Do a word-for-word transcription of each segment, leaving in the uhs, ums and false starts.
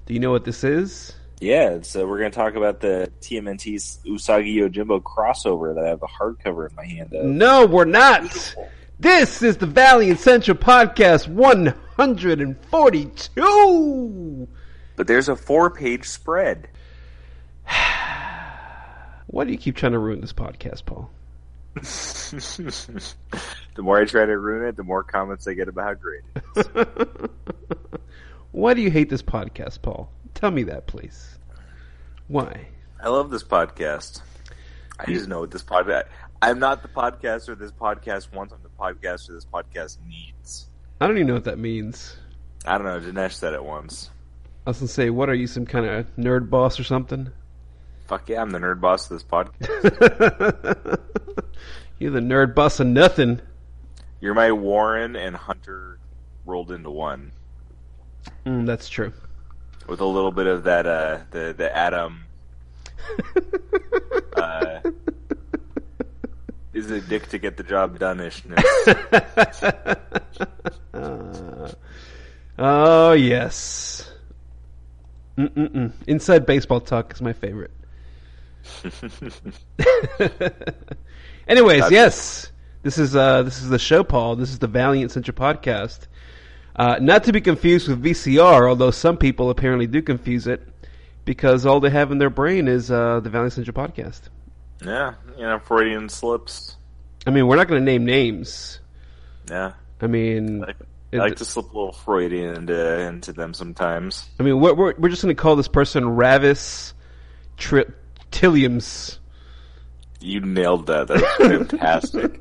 Do you know what this is? Yeah, so we're going to talk about the T M N T Usagi Yojimbo crossover that I have the hardcover in my hand of. No, we're not. Beautiful. This is the Valiant Central Podcast one forty-two. But there's a four-page spread. Why do you keep trying to ruin this podcast, Paul? The more I try to ruin it, the more comments I get about how great it is. Why do you hate this podcast, Paul? Tell me that, please. Why? I love this podcast. I just know what this podcast... I'm not the podcaster this podcast wants. I'm the podcaster this podcast needs. I don't even know what that means. I don't know. Dinesh said it once. I was going to say, what, are you some kind of nerd boss or something? Fuck yeah, I'm the nerd boss of this podcast. You're the nerd boss of nothing. You're my Warren and Hunter rolled into one. Mm, that's true. With a little bit of that, uh, the, the Adam... uh, is a dick to get the job done-ishness. uh, oh, yes. Mm-mm-mm. Inside Baseball Talk is my favorite. Anyways, yes. This is uh, this is the show, Paul. This is the Valiant Central Podcast. Uh, not to be confused with V C R, although some people apparently do confuse it, because all they have in their brain is uh, the Valiant Central Podcast. Yeah, you know, Freudian slips. I mean, we're not going to name names. Yeah. I mean... I like, I like to slip a little Freudian into, into them sometimes. I mean, we're, we're, we're just going to call this person Ravis Tri- Tilliams. You nailed that. That was fantastic.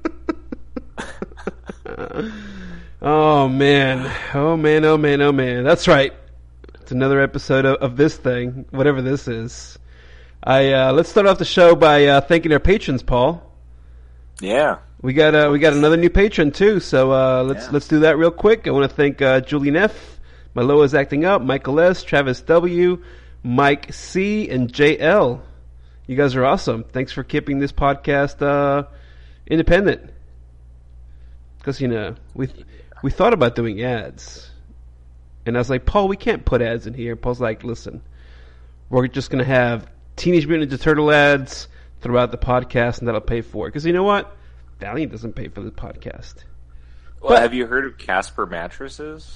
Oh, man. Oh, man, oh, man, oh, man. That's right. It's another episode of, of this thing, whatever this is. I uh, let's start off the show by uh, thanking our patrons, Paul. Yeah, we got uh, we got another new patron too. So uh, let's yeah. let's do that real quick. I want to thank uh, Julie Neff, Maloa is acting up, Michael S, Travis W, Mike C, and J L. You guys are awesome. Thanks for keeping this podcast uh, independent. Because you know we we thought about doing ads, and I was like, Paul, we can't put ads in here. Paul's like, listen, we're just gonna have Teenage Mutant Ninja Turtle ads throughout the podcast, and that'll pay for it. Because you know what? Valiant doesn't pay for the podcast. Well, but, have you heard of Casper mattresses?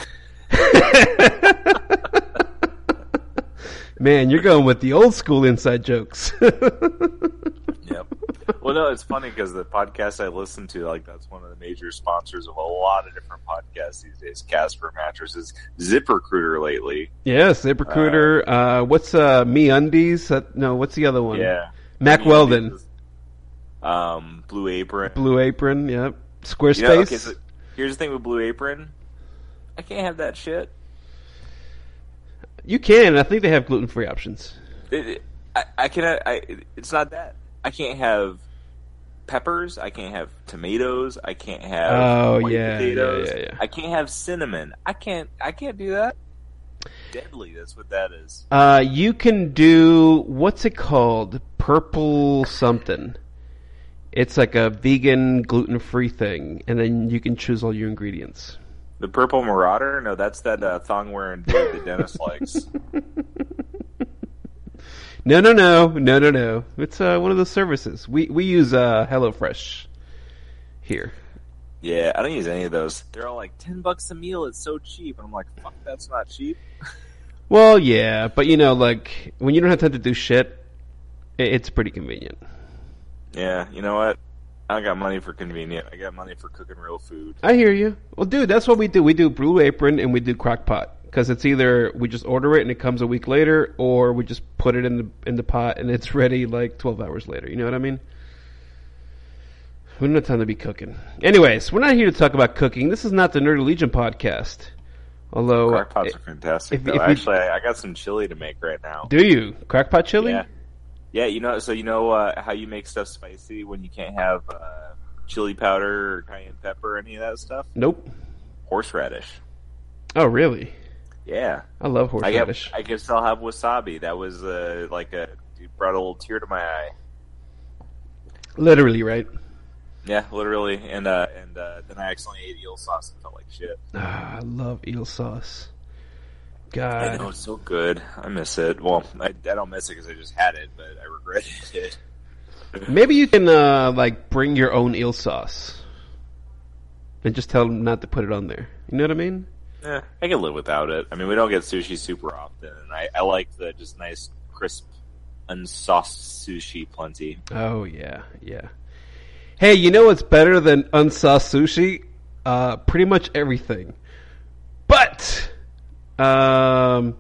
Man, you're going with the old school inside jokes. Yep. Well, no, it's funny because the podcast I listen to, like, that's one of the major sponsors of a lot of different podcasts these days. Casper mattresses, ZipRecruiter lately. Yes, ZipRecruiter. Uh, uh, what's uh, MeUndies? Uh, no, what's the other one? Yeah, Mac Weldon. Is, um, Blue Apron. Blue Apron. Yep. Squarespace. You know, okay, so here's the thing with Blue Apron. I can't have that shit. You can. I think they have gluten-free options. It, it, I, I can. I. It's not that. I can't have peppers. I can't have tomatoes. I can't have oh white yeah, potatoes. yeah, yeah, yeah. I can't have cinnamon. I can't. I can't do that. Deadly. That's what that is. Uh, you can do what's it called? Purple something. It's like a vegan gluten-free thing, and then you can choose all your ingredients. The Purple Marauder? No, that's that uh, thong-wearing dude that Dennis likes. No, no, no, no, no, no. It's uh, one of those services. We we use uh, HelloFresh here. Yeah, I don't use any of those. They're all like ten bucks a meal. It's so cheap, and I'm like, fuck, that's not cheap. Well, yeah, but you know, like when you don't have time to do shit, it's pretty convenient. Yeah, you know what? I don't got money for convenient. I got money for cooking real food. I hear you. Well, dude, that's what we do. We do Blue Apron and we do Crock-Pot. Because it's either we just order it and it comes a week later, or we just put it in the in the pot and it's ready like twelve hours later. You know what I mean? We don't have time to be cooking. Anyways, we're not here to talk about cooking. This is not the Nerdy Legion podcast. Although Crock-Pots are fantastic. If, though. If Actually, we, I got some chili to make right now. Do you? Crock-Pot chili? Yeah. Yeah, you know, so you know uh, how you make stuff spicy when you can't have uh, chili powder or cayenne pepper or any of that stuff? Nope. Horseradish. Oh, really? Yeah. I love horseradish. I, I guess I'll have wasabi. That was uh, like a, it brought a little tear to my eye. Literally, right? Yeah, literally. And uh, and uh, then I accidentally ate eel sauce and felt like shit. Ah, I love eel sauce. God. I know, it's so good. I miss it. Well, I, I don't miss it because I just had it, but I regretted it. Maybe you can, uh, like, bring your own eel sauce. And just tell them not to put it on there. You know what I mean? Yeah, I can live without it. I mean, we don't get sushi super often, and I, I like the just nice, crisp, unsauced sushi plenty. Oh, yeah, yeah. Hey, you know what's better than unsauced sushi? Uh, pretty much everything. But, um...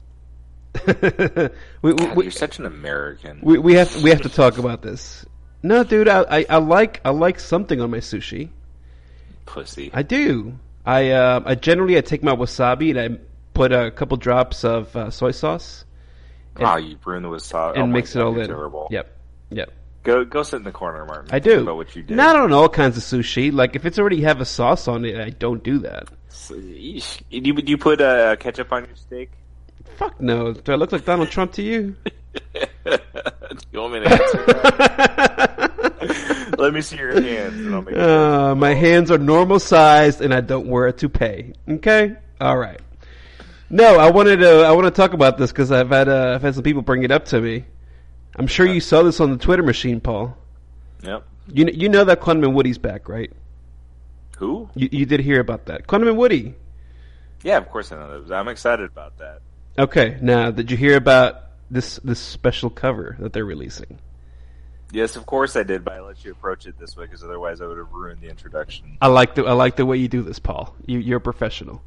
we, God, we, you're such an American. We we have we have to talk about this. No, dude, I, I, I like I like something on my sushi. Pussy. I do. I uh, I generally I take my wasabi and I put a couple drops of uh, soy sauce. And, oh, you ruin the wasabi and oh mix God, it all in. Terrible. Yep, yep. Go go sit in the corner, Martin. I do. Think about what you did. Not on all kinds of sushi. Like if it's already have a sauce on it, I don't do that. So, you, you you put uh, ketchup on your steak? Fuck no. Do I look like Donald Trump to you? You want me to answer that? Let me see your hands. And I'll make uh, my hands are normal sized, and I don't wear a toupee. Okay, all right. No, I wanted to. I want to talk about this because I've had uh, I've had some people bring it up to me. I'm sure you saw this on the Twitter machine, Paul. Yep. You you know that Quantum and Woody's back, right? Who? You you did hear about that, Quantum and Woody. Yeah, of course I know that. I'm excited about that. Okay, now did you hear about this this special cover that they're releasing? Yes, of course I did, but I let you approach it this way because otherwise I would have ruined the introduction. I like the I like the way you do this, Paul. You, you're a professional.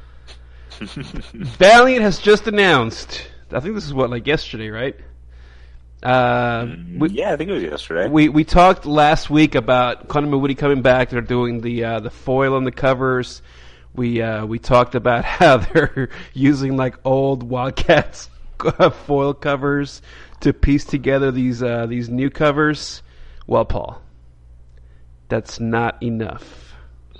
Valiant has just announced. I think this is what like yesterday, right? Uh, we, yeah, I think it was yesterday. We we talked last week about Quantum and Woody coming back. They're doing the uh, the foil on the covers. We uh, we talked about how they're using like old Wildcats foil covers to piece together these uh, these new covers. Well, Paul, that's not enough.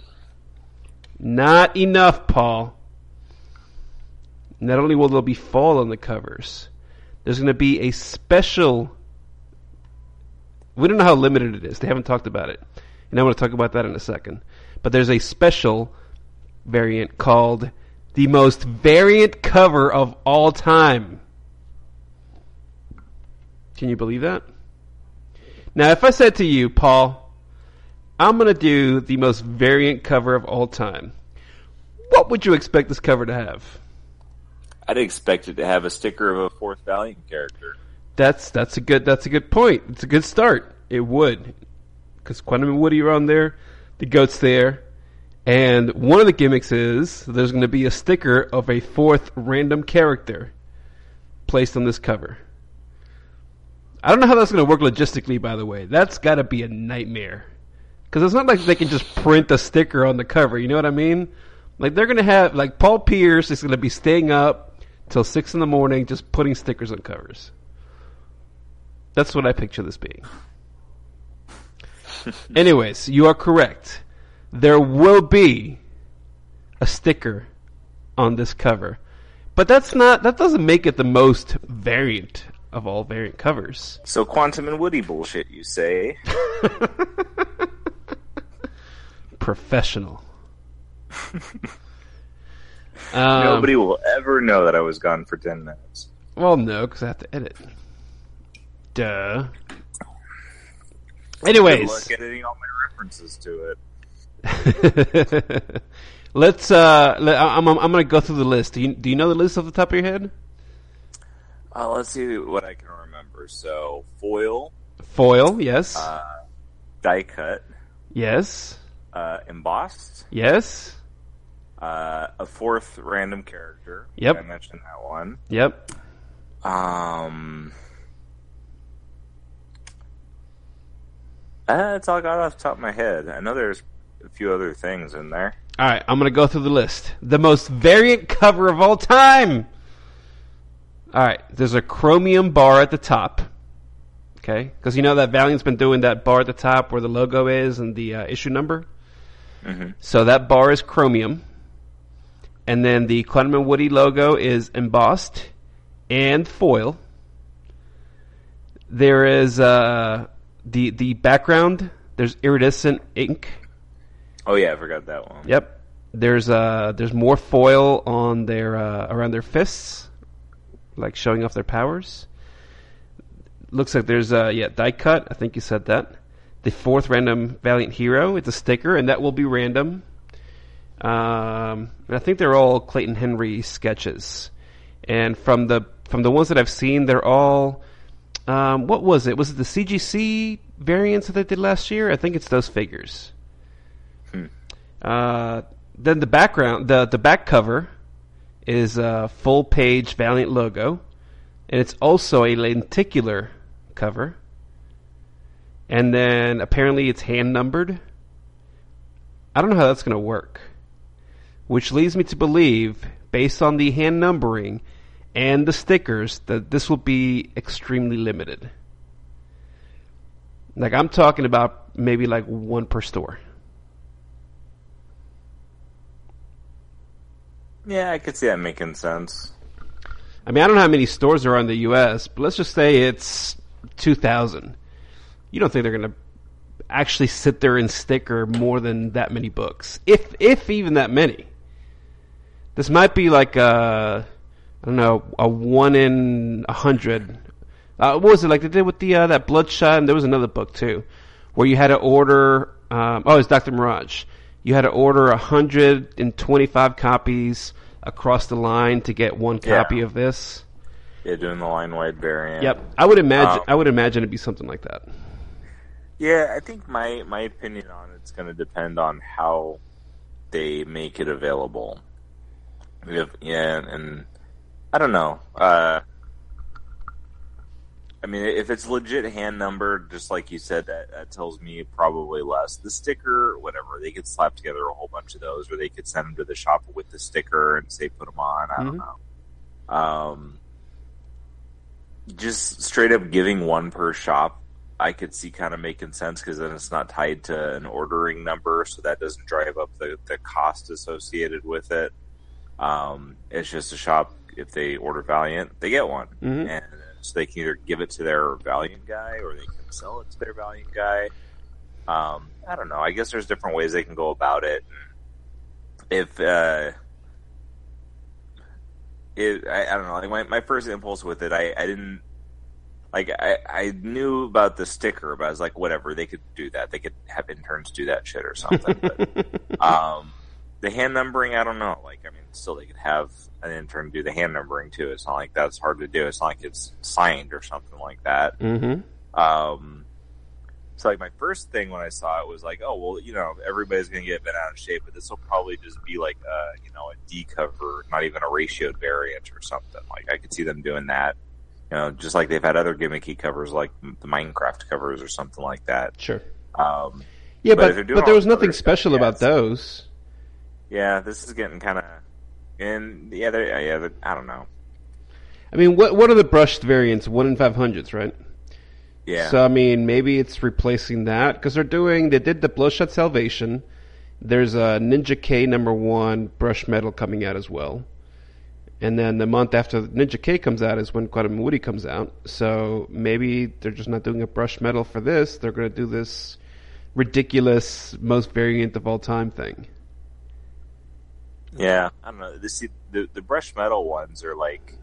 Not enough, Paul. Not only will there be foil on the covers, there's going to be a special. We don't know how limited it is. They haven't talked about it, and I want to talk about that in a second. But there's a special variant called the most variant cover of all time. Can you believe that? Now, if I said to you, Paul, I'm going to do the most variant cover of all time, what would you expect this cover to have? I'd expect it to have a sticker of a fourth Valiant character. That's that's a good that's a good point. It's a good start. It would, because Quantum and Woody are on there, the Goat's there. And one of the gimmicks is there's going to be a sticker of a fourth random character placed on this cover. I don't know how that's going to work logistically, by the way. That's got to be a nightmare. Because it's not like they can just print a sticker on the cover. You know what I mean? Like, they're going to have, like, Paul Pierce is going to be staying up till six in the morning just putting stickers on covers. That's what I picture this being. Anyways, you are correct. There will be a sticker on this cover. But that's not that doesn't make it the most variant of all variant covers. So Quantum and Woody bullshit, you say? Professional. um, Nobody will ever know that I was gone for ten minutes. Well, no, because I have to edit. Duh. Anyways. Good luck editing all my references to it. Let's. Uh, let, I'm. I'm, I'm going to go through the list. Do you, do you know the list off the top of your head? Uh, let's see what I can remember. So foil, foil, yes. Uh, die cut, yes. Uh, embossed, yes. Uh, a fourth random character. Yep. I mentioned that one. Yep. Um. Uh, that's all I got off the top of my head. I know there's a few other things in there. All right, I'm going to go through the list. The most variant cover of all time. All right, there's a chromium bar at the top. Okay, because you know that Valiant's been doing that bar at the top where the logo is and the uh, issue number. Mm-hmm. So that bar is chromium. And then the Quantum and Woody logo is embossed and foil. There is uh, the the background. There's iridescent ink. Oh yeah, I forgot that one. Yep. There's uh there's more foil on their uh, around their fists, like showing off their powers. Looks like there's uh yeah die cut. I think you said that. The fourth random Valiant hero. It's a sticker, and that will be random. Um, and I think they're all Clayton Henry sketches, and from the from the ones that I've seen, they're all um, what was it? Was it the C G C variants that they did last year? I think it's those figures. Hmm. Uh, then the background, the the back cover is a full page Valiant logo, and it's also a lenticular cover. And then apparently it's hand numbered. I don't know how that's going to work. Which leads me to believe, based on the hand numbering and the stickers, that this will be extremely limited. Like, I'm talking about maybe like one per store. Yeah, I could see that making sense. I mean, I don't know how many stores there are in the U S, but let's just say it's two thousand. You don't think they're going to actually sit there and sticker more than that many books, if if even that many. This might be like a, I don't know, a one in a hundred. Uh, what was it like they did with the uh, that Bloodshot? And there was another book too, where you had to order. Um, oh, it's Doctor Mirage. You had to order a hundred and twenty-five copies across the line to get one copy yeah. of this. Yeah, doing the line-wide variant. Yep, I would imagine. Um, I would imagine it'd be something like that. Yeah, I think my, my opinion on it's going to depend on how they make it available. If, yeah, and I don't know. Uh, I mean, if it's legit hand numbered, just like you said, that, that tells me probably less. The sticker, whatever, they could slap together a whole bunch of those, or they could send them to the shop with the sticker and say put them on. I don't Mm-hmm. know. Um, just straight up giving one per shop, I could see kind of making sense, because then it's not tied to an ordering number, so that doesn't drive up the, the cost associated with it. Um, it's just a shop, if they order Valiant, they get one. Mm-hmm. And so they can either give it to their Valiant guy, or they can sell it to their Valiant guy. Um, I don't know. I guess there's different ways they can go about it. If, uh, it, I, I don't know, like my, my first impulse with it, I, I didn't, Like, I, I knew about the sticker, but I was like, whatever, they could do that. They could have interns do that shit or something. But, um, the hand numbering, I don't know. Like, I mean, still, they could have an intern do the hand numbering, too. It's not like that's hard to do. It's not like it's signed or something like that. Mm-hmm. Um, so, like, my first thing when I saw it was like, oh, well, you know, everybody's going to get bent out of shape, but this will probably just be like, a, you know, a D cover, not even a ratioed variant or something. Like, I could see them doing that. You know, just like they've had other gimmicky covers, like the Minecraft covers or something like that. Sure. Um, yeah, but but, but there was nothing special stuff, about yeah, those. Yeah, this is getting kind of, and yeah, they're, yeah, they're, I don't know. I mean, what what are the brushed variants? One in five hundreds, right? Yeah. So I mean, maybe it's replacing that, because they're doing. They did the Bloodshot Salvation. There's a Ninja K number one brushed metal coming out as well. And then the month after Ninja K comes out is when Quantum Woody comes out. So maybe they're just not doing a brushed metal for this. They're going to do this ridiculous, most variant of all time thing. Yeah, I don't know. This, the the brushed metal ones are like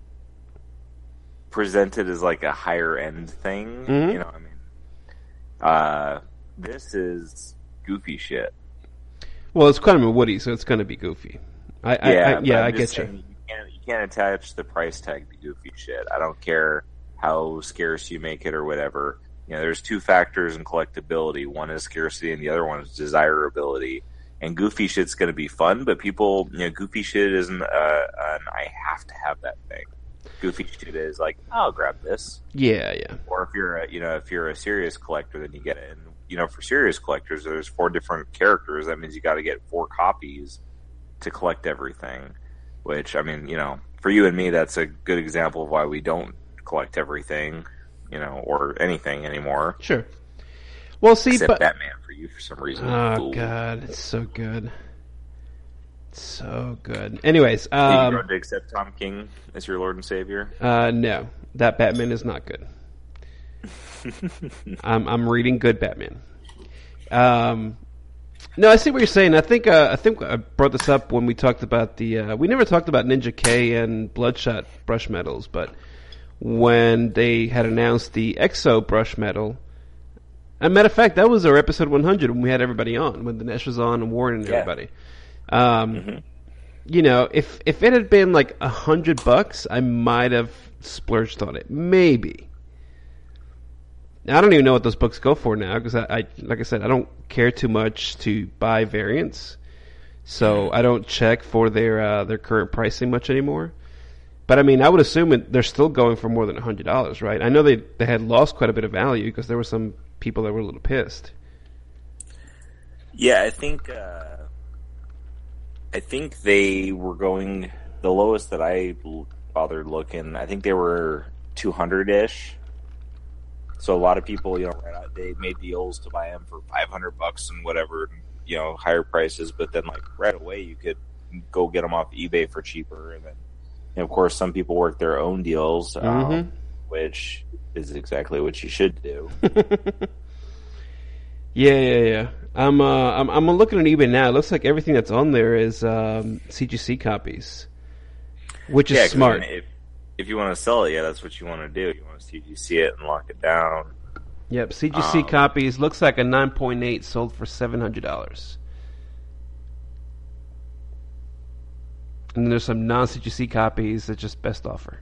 presented as like a higher end thing. Mm-hmm. You know what I mean? Uh, this is goofy shit. Well, it's Quantum Woody, so it's going to be goofy. I, yeah, I, I, yeah, I get you. You can't, you can't attach the price tag to goofy shit. I don't care how scarce you make it or whatever. You know, there's two factors in collectability. One is scarcity, and the other one is desirability. And goofy shit's going to be fun, but people, you know, goofy shit isn't uh, an I have to have that thing. Goofy shit is like, I'll grab this. Yeah, yeah. Or if you're a, you know, if you're a serious collector, then you get it. And you know, for serious collectors, there's four different characters. That means you got to get four copies to collect everything. Which, I mean, you know, for you and me, that's a good example of why we don't collect everything, you know, or anything anymore. Sure. Well, see, Except but Batman for you for some reason. Oh Fool. God, it's so good, it's so good. Anyways, Did um, you grow to accept Tom King as your Lord and Savior? Uh, no, that Batman is not good. I'm I'm reading good Batman. Um, No, I see what you're saying. I think uh, I think I brought this up when we talked about the. Uh, we never talked about Ninja K and Bloodshot brush metals, but when they had announced the Exo brush metal, as a matter of fact, that was our episode one hundred when we had everybody on, when Dinesh was on and Warren and yeah. everybody. Um, mm-hmm. You know, if if it had been like a hundred bucks, I might have splurged on it, maybe. I don't even know what those books go for now because I, I, like I said, I don't care too much to buy variants, so I don't check for their uh, their current pricing much anymore. But I mean, I would assume it, they're still going for more than a hundred dollars, right? I know they they had lost quite a bit of value because there were some people that were a little pissed. Yeah, I think uh, I think they were going the lowest that I bothered looking. I think they were two hundred ish. So a lot of people, you know, right out, they made deals to buy them for five hundred bucks and whatever, you know, higher prices. But then, like right away, you could go get them off eBay for cheaper. And then, and of course, some people work their own deals, um, mm-hmm. which is exactly what you should do. yeah, yeah, yeah. I'm, uh, I'm, I'm looking at eBay now. It looks like everything that's on there is um, C G C copies, which is yeah, smart. I mean, if, if you want to sell it, yeah, that's what you want to do. You want to C G C it and lock it down. Yep, C G C um, copies. Looks like a nine point eight sold for seven hundred dollars. And then there's some non-C G C copies that just best offer.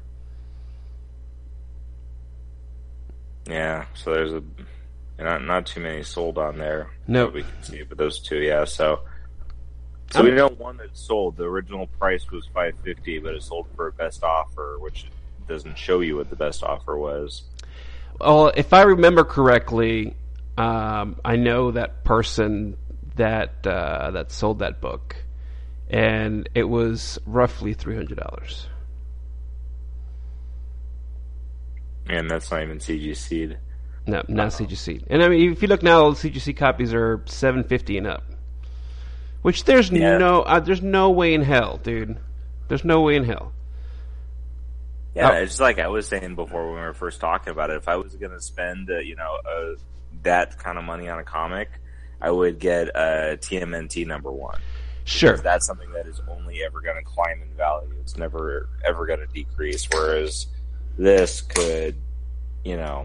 Yeah, so there's a not not too many sold on there. No, nope. We can see, but those two, yeah. So, so I'm, we know one that sold. The original price was five fifty, but it sold for a best offer, which doesn't show you what the best offer was. Well, if I remember correctly, um, I know that person that uh, that sold that book, and it was roughly three hundred dollars. And that's not even C G C'd. No, not uh-huh. C G C. And I mean, if you look now, C G C copies are seven fifty and up. Which there's yeah. no, uh, there's no way in hell, dude. There's no way in hell. Yeah, oh. It's like I was saying before when we were first talking about it. If I was going to spend, uh, you know, uh, that kind of money on a comic, I would get a T M N T number one. Sure, because that's something that is only ever going to climb in value. It's never ever going to decrease. Whereas this could, you know,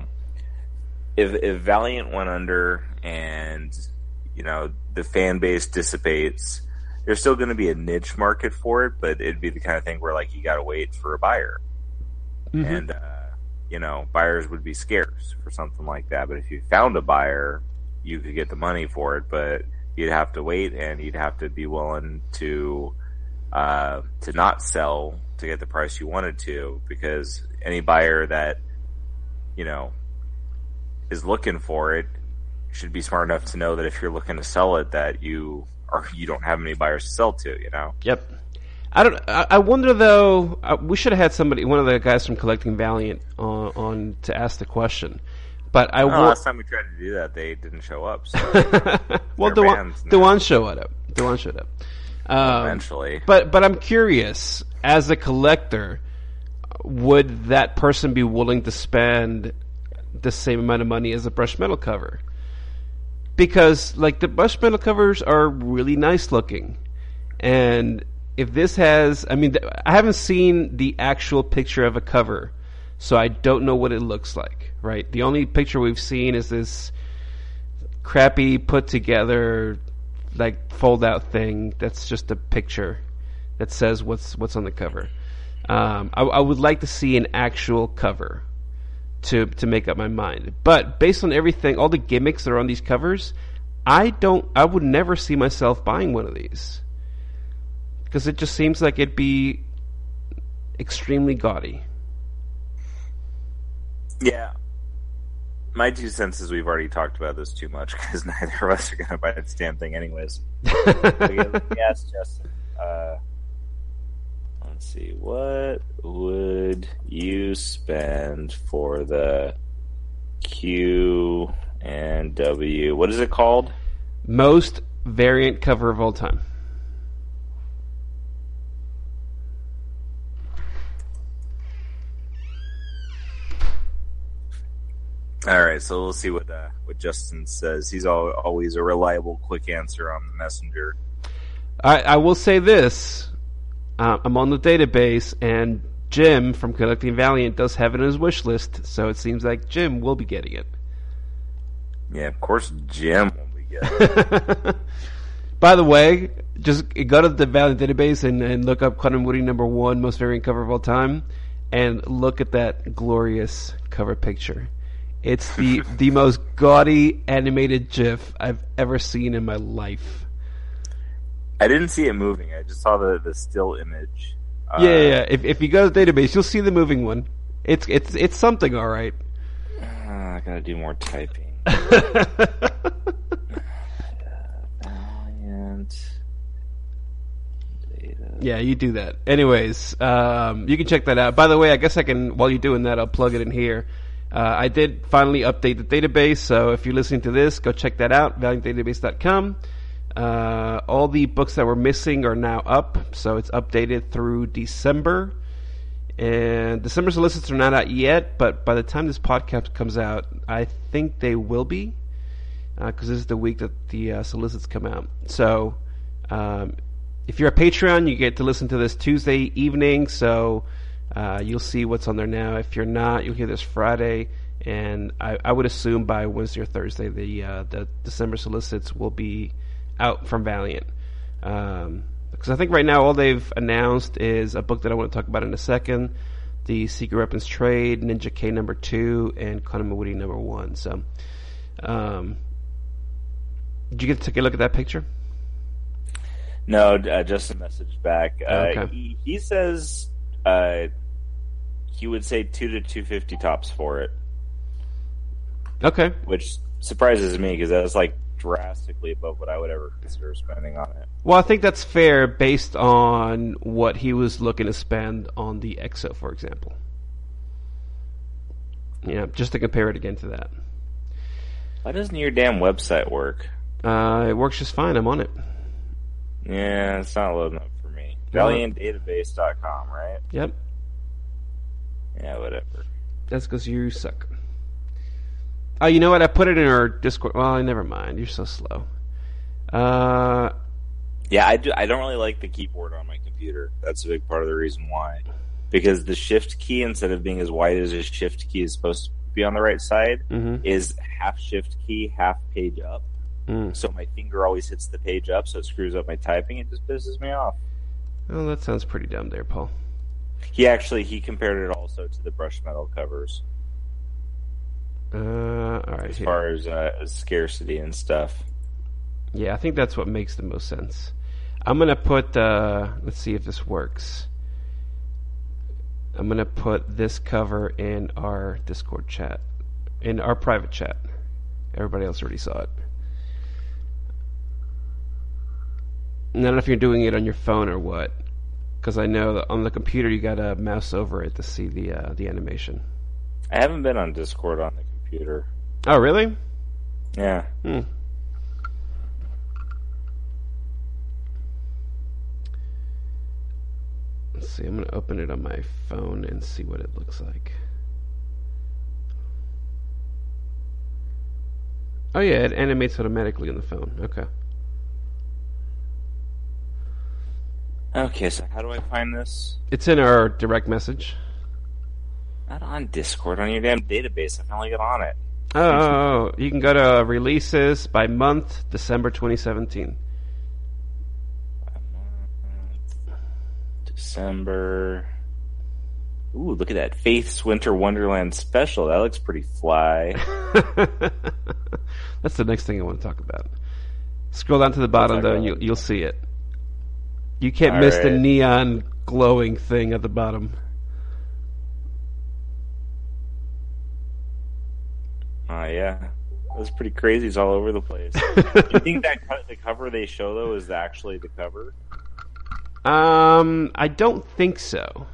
if if Valiant went under and you know the fan base dissipates, there's still going to be a niche market for it, but it'd be the kind of thing where like you got to wait for a buyer. Mm-hmm. And, uh, you know, buyers would be scarce for something like that. But if you found a buyer, you could get the money for it, but you'd have to wait and you'd have to be willing to, uh, to not sell to get the price you wanted to, because any buyer that, you know, is looking for it should be smart enough to know that if you're looking to sell it, that you are, you don't have many buyers to sell to, you know? Yep. I don't. I wonder though. Uh, we should have had somebody, one of the guys from Collecting Valiant, on, on to ask the question. But I oh, wa- last time we tried to do that, they didn't show up. So well, Dewan, Dewan showed up. Dewan showed up um, eventually. But but I'm curious, as a collector, would that person be willing to spend the same amount of money as a brush metal cover? Because like the brush metal covers are really nice looking, and if this has, I mean, I haven't seen the actual picture of a cover, so I don't know what it looks like, right? The only picture we've seen is this crappy put together, like fold out thing that's just a picture that says what's what's on the cover. Um, I, I would like to see an actual cover to to make up my mind. But based on everything, all the gimmicks that are on these covers, I don't, I would never see myself buying one of these. Because it just seems like it'd be extremely gaudy. Yeah. My two cents is we've already talked about this too much because neither of us are going to buy this damn thing anyways. Yes, Justin. Uh, let's see. What would you spend for the Q and W? What is it called? Most variant cover of all time. All right, so we'll see what uh, what Justin says. He's all, always a reliable, quick answer on the messenger. I, I will say this. Uh, I'm on the database, and Jim from Collecting Valiant does have it in his wish list, so it seems like Jim will be getting it. Yeah, of course Jim will be getting it. By the way, just go to the Valiant database and, and look up Conor Moody number one, most variant cover of all time, and look at that glorious cover picture. It's the the most gaudy animated GIF I've ever seen in my life. I didn't see it moving. I just saw the, the still image. Uh, yeah, yeah, yeah. If if you go to the database, you'll see the moving one. It's it's it's something, all right. Uh, I gotta do more typing. Valiant. Data. Yeah, you do that. Anyways, um, you can check that out. By the way, I guess I can, while you're doing that, I'll plug it in here. Uh, I did finally update the database, so if you're listening to this, go check that out, valiant database dot com. Uh, all the books that were missing are now up, so it's updated through December. And December solicits are not out yet, but by the time this podcast comes out, I think they will be, because uh, this is the week that the uh, solicits come out. So um, if you're a Patreon, you get to listen to this Tuesday evening, so uh, you'll see what's on there now. If you're not, you'll hear this Friday, and I, I would assume by Wednesday or Thursday the uh, the December solicits will be out from Valiant. Um, because I think right now all they've announced is a book that I want to talk about in a second, the Secret Weapons Trade, Ninja K number two, and Conor Moody number one. So, um, did you get to take a look at that picture? No, uh, just a message back. Uh, okay. he, he says uh, he would say two to two fifty tops for it. Okay. Which surprises me because that's like drastically above what I would ever consider spending on it. Well, I think that's fair based on what he was looking to spend on the X O, for example. Yeah, just to compare it again to that. Why doesn't your damn website work? Uh, it works just fine. I'm on it. Yeah, it's not loading up for me. valiant database dot com, right? Yep. Yeah, whatever. That's because you suck. Oh, you know what? I put it in our Discord. Well, never mind. You're so slow. Uh, yeah, I, do, I don't really like the keyboard on my computer. That's a big part of the reason why. Because the shift key, instead of being as wide as a shift key is supposed to be on the right side, mm-hmm. is half shift key, half page up. Mm. So my finger always hits the page up, so it screws up my typing. It just pisses me off. Oh, that sounds pretty dumb there, Paul. He actually, he compared it also to the brush metal covers. Uh, all right. As here. far as uh, scarcity and stuff. Yeah, I think that's what makes the most sense. I'm going to put, uh, let's see if this works. I'm going to put this cover in our Discord chat, in our private chat. Everybody else already saw it. I don't know if you're doing it on your phone or what, because I know that on the computer you got to mouse over it to see the uh, the animation. I haven't been on Discord on the computer. Oh, really? Yeah. Hmm. Let's see, I'm going to open it on my phone and see what it looks like. Oh yeah, it animates automatically on the phone. Okay. Okay, so how do I find this? It's in our direct message. Not on Discord, on your damn database. I finally got on it. Oh, oh, oh, you can go to releases by month, December twenty seventeen. December. Ooh, look at that Faith's Winter Wonderland special. That looks pretty fly. That's the next thing I want to talk about. Scroll down to the bottom, though, and you'll, you'll see it. You can't All miss right. the neon glowing thing at the bottom. Oh, uh, yeah. That was pretty crazy. It's all over the place. You think that co- the cover they show, though, is actually the cover? Um, I don't think so.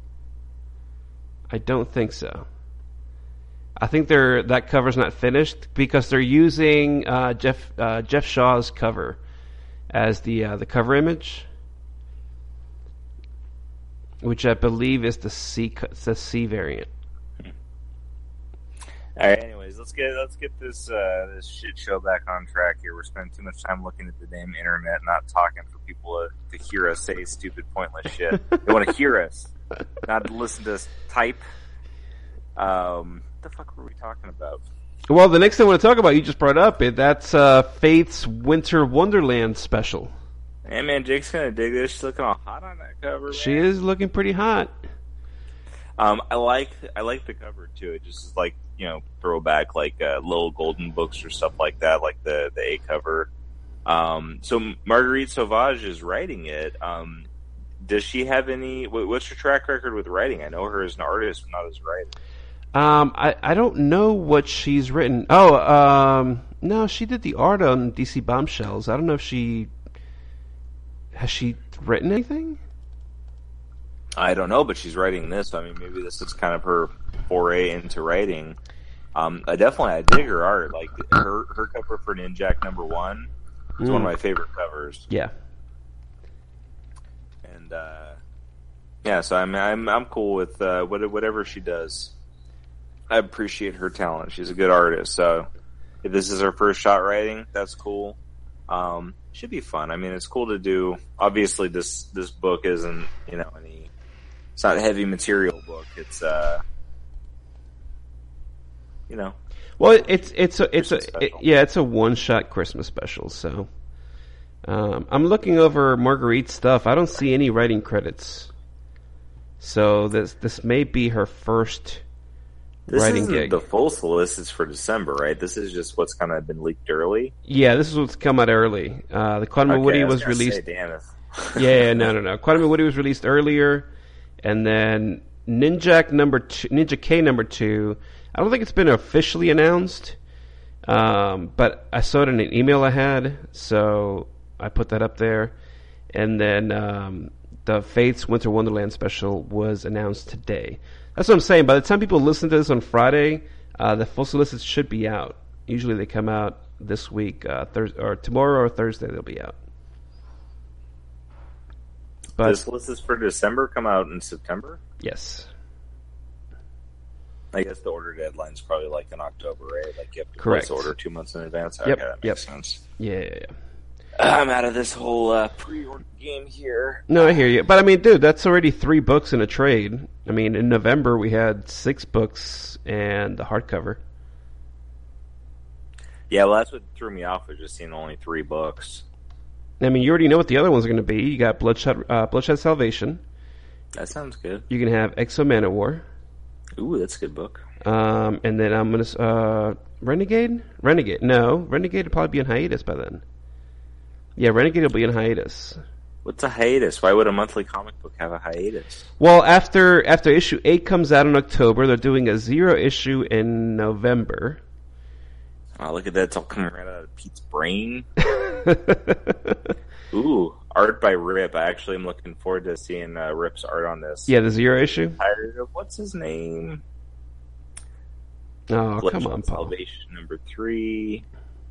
I don't think so. I think they're that cover's not finished because they're using uh, Jeff uh, Jeff Shaw's cover as the uh, the cover image, which I believe is the C the C variant. All right. Anyways, anyways, let's get let's get this uh, this shit show back on track here. We're spending too much time looking at the damn internet, not talking for people to, to hear us say stupid, pointless shit. They want to hear us, not to listen to us type. Um, what the fuck were we talking about? Well, the next thing I want to talk about, you just brought up it. That's uh, Faith's Winter Wonderland special. Hey man, Jake's gonna dig this. She's looking all hot on that cover. Man. She is looking pretty hot. Um, I like I like the cover too. It just is like, you know, throwback like uh, little golden books or stuff like that, like the the A cover. Um, so Marguerite Sauvage is writing it. Um, does she have any? What's her track record with writing? I know her as an artist, but not as a writer. Um, I I don't know what she's written. Oh, um, no, she did the art on D C Bombshells. I don't know if she has she written anything. I don't know, but she's writing this. I mean, maybe this is kind of her foray into writing. Um, I definitely, I dig her art. Like her, her cover for Ninjak number one is mm. one of my favorite covers. Yeah. And uh, yeah, so I'm, I'm, I'm cool with uh, whatever she does. I appreciate her talent. She's a good artist. So if this is her first shot writing, that's cool. Um, should be fun. I mean, it's cool to do. Obviously, this this book isn't, you know, any. It's not a heavy material book. It's uh, you know. Well, it's it's a it's a it, yeah, it's a one shot Christmas special. So, um, I'm looking over Marguerite's stuff. I don't see any writing credits. So this this may be her first this writing isn't gig. The full solicits is for December, right? This is just what's kind of been leaked early. Yeah, this is what's come out early. Uh, the Quantum okay, of Woody was, was released. Say, damn it. yeah, no, no, no. Quantum of Woody was released earlier. And then Ninjak number two, Ninja K number two. I don't think it's been officially announced, um, but I saw it in an email I had, so I put that up there. And then um, the Faith's Winter Wonderland special was announced today. That's what I'm saying. By the time people listen to this on Friday, uh, the full solicits should be out. Usually they come out this week, uh, Thurs- or tomorrow or Thursday they'll be out. But, this list is for December, come out in September? Yes. I guess the order deadline's probably like in October, right? Like you have to Correct. place order two months in advance. Yep. Okay, that makes yep. sense. Yeah, yeah, yeah. I'm out of this whole uh, pre-order game here. No, I hear you. But I mean, dude, that's already three books in a trade. I mean, in November we had six books and the hardcover. Yeah, well, that's what threw me off, was just seeing only three books. I mean, you already know what the other ones are going to be. You got Bloodshot, uh, Bloodshot Salvation. That sounds good. You can have Exo Manowar. Ooh, that's a good book. Um, and then I'm going to... Uh, Renegade? Renegade. No, Renegade will probably be in hiatus by then. Yeah, Renegade will be in hiatus. What's a hiatus? Why would a monthly comic book have a hiatus? Well, after after issue eight comes out in October, they're doing a zero issue in November. Oh, look at that. It's all coming right out of Pete's brain. Ooh, art by Rip. I actually am looking forward to seeing uh, Rip's art on this. Yeah, the zero issue? Tired of, what's his name? Oh, come on, Paul. Salvation number three.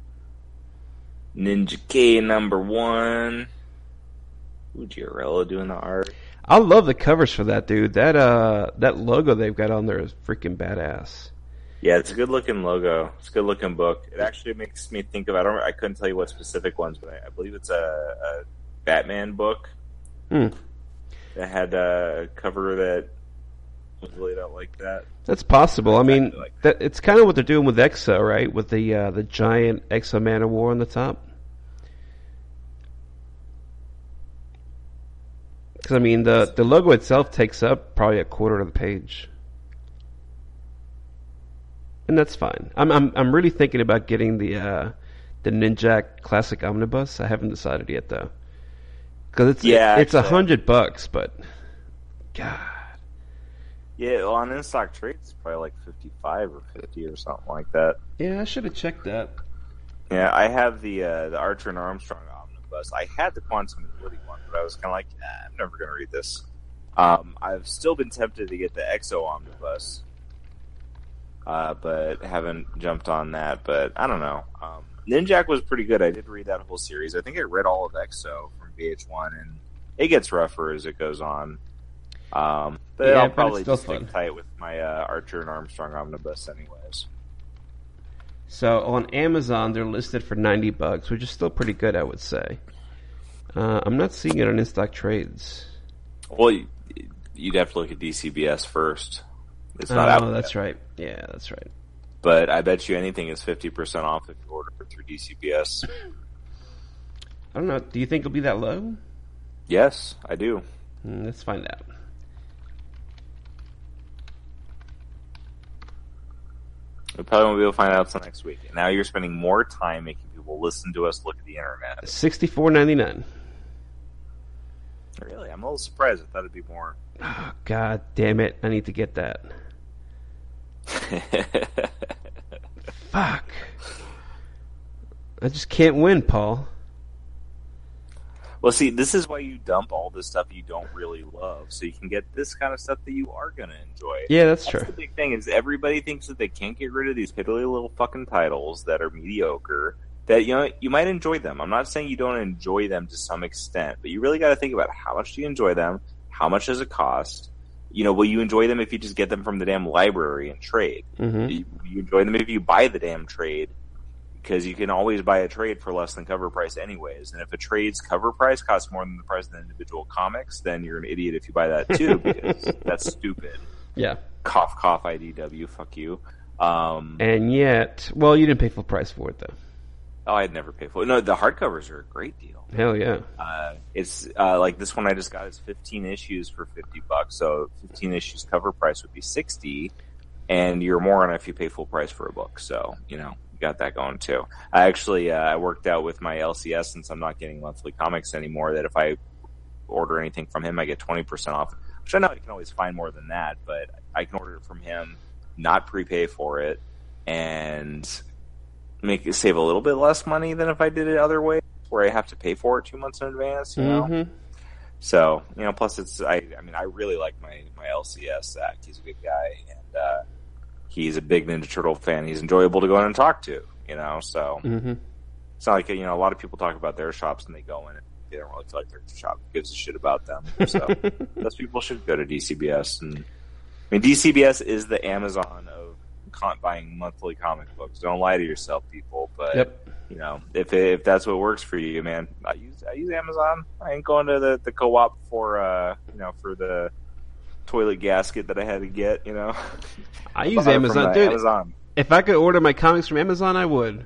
Ninja K number one. Ooh, Giorello doing the art. I love the covers for that, dude. That uh, that logo they've got on there is freaking badass. Yeah, it's a good looking logo. It's a good looking book. It actually makes me think of, I don't I couldn't tell you what specific ones, but I, I believe it's a, a Batman book hmm. that had a cover that was laid out like that. That's possible. I mean, like that it's kind of what they're doing with Exo, right? With the uh, the giant Exo Manowar on the top. Because I mean, the the logo itself takes up probably a quarter of the page. And that's fine. I'm I'm I'm really thinking about getting the uh, the Ninjak Classic Omnibus. I haven't decided yet though, because it's yeah, it, it's a hundred bucks. But God, yeah, well, on in stock trades, it's probably like fifty-five or fifty or something like that. Yeah, I should have checked that. Yeah, I have the uh, the Archer and Armstrong Omnibus. I had the Quantum and Woody one, but I was kind of like, nah, I'm never going to read this. Um, I've still been tempted to get the Exo Omnibus. Uh, but haven't jumped on that. But I don't know. Um, Ninjak was pretty good. I did read that whole series. I think I read all of Exo from V H one, and it gets rougher as it goes on. Um, but yeah, I'll but probably it's still just stick fun. tight with my uh, Archer and Armstrong Omnibus anyways. So on Amazon, they're listed for ninety bucks, which is still pretty good, I would say. Uh, I'm not seeing it on In-Stock Trades. Well, you'd have to look at D C B S first. It's not oh, out. Oh, that's yet. right. Yeah, that's right. But I bet you anything is fifty percent off if you order it through D C B S. I don't know. Do you think it'll be that low? Yes, I do. Mm, let's find out. We probably won't be able to find out until next week. And now you're spending more time making people listen to us look at the internet. sixty-four ninety-nine. Really? I'm a little surprised. I thought it'd be more. Oh, God damn it. I need to get that. Fuck. I just can't win, Paul. Well, see, this is why you dump all this stuff you don't really love, so you can get this kind of stuff that you are going to enjoy. Yeah, that's, that's true. The big thing is everybody thinks that they can't get rid of these piddly little fucking titles that are mediocre, that, you know, you might enjoy them. I'm not saying you don't enjoy them to some extent, but you really got to think about how much do you enjoy them, how much does it cost, you know, will you enjoy them if you just get them from the damn library and trade? Mm-hmm. You, you enjoy them if you buy the damn trade, because you can always buy a trade for less than cover price anyways. And if a trade's cover price costs more than the price of the individual comics, then you're an idiot if you buy that too, because that's stupid. Yeah. Cough, cough, I D W, fuck you. Um, and yet, well, you didn't pay full price for it, though. Oh, I'd never pay for it. No, the hardcovers are a great deal. Hell yeah. Uh, it's, uh, like this one I just got is fifteen issues for fifty bucks. So fifteen issues cover price would be sixty, and you're more on if you pay full price for a book. So, you know. Got that going too. I actually uh, I worked out with my L C S, since I'm not getting monthly comics anymore, that if I order anything from him I get twenty percent off, which I know I can always find more than that, but I can order it from him, not prepay for it, and make it save a little bit less money than if I did it other way where I have to pay for it two months in advance, you know. Mm-hmm. So, you know, plus it's I I mean I really like my my L C S Zach. He's a good guy, and uh he's a big Ninja Turtle fan. He's enjoyable to go in and talk to, you know, so mm-hmm. It's not like, you know, a lot of people talk about their shops and they go in and they don't really feel like their shop gives a shit about them. So those people should go to D C B S. And I mean, D C B S is the Amazon of con- buying monthly comic books. Don't lie to yourself, people. But, yep. you know, if if that's what works for you, man, I use I use Amazon. I ain't going to the, the co-op for, uh, you know, for the toilet gasket that I had to get, you know. I use Amazon, dude. Amazon. If I could order my comics from Amazon, I would.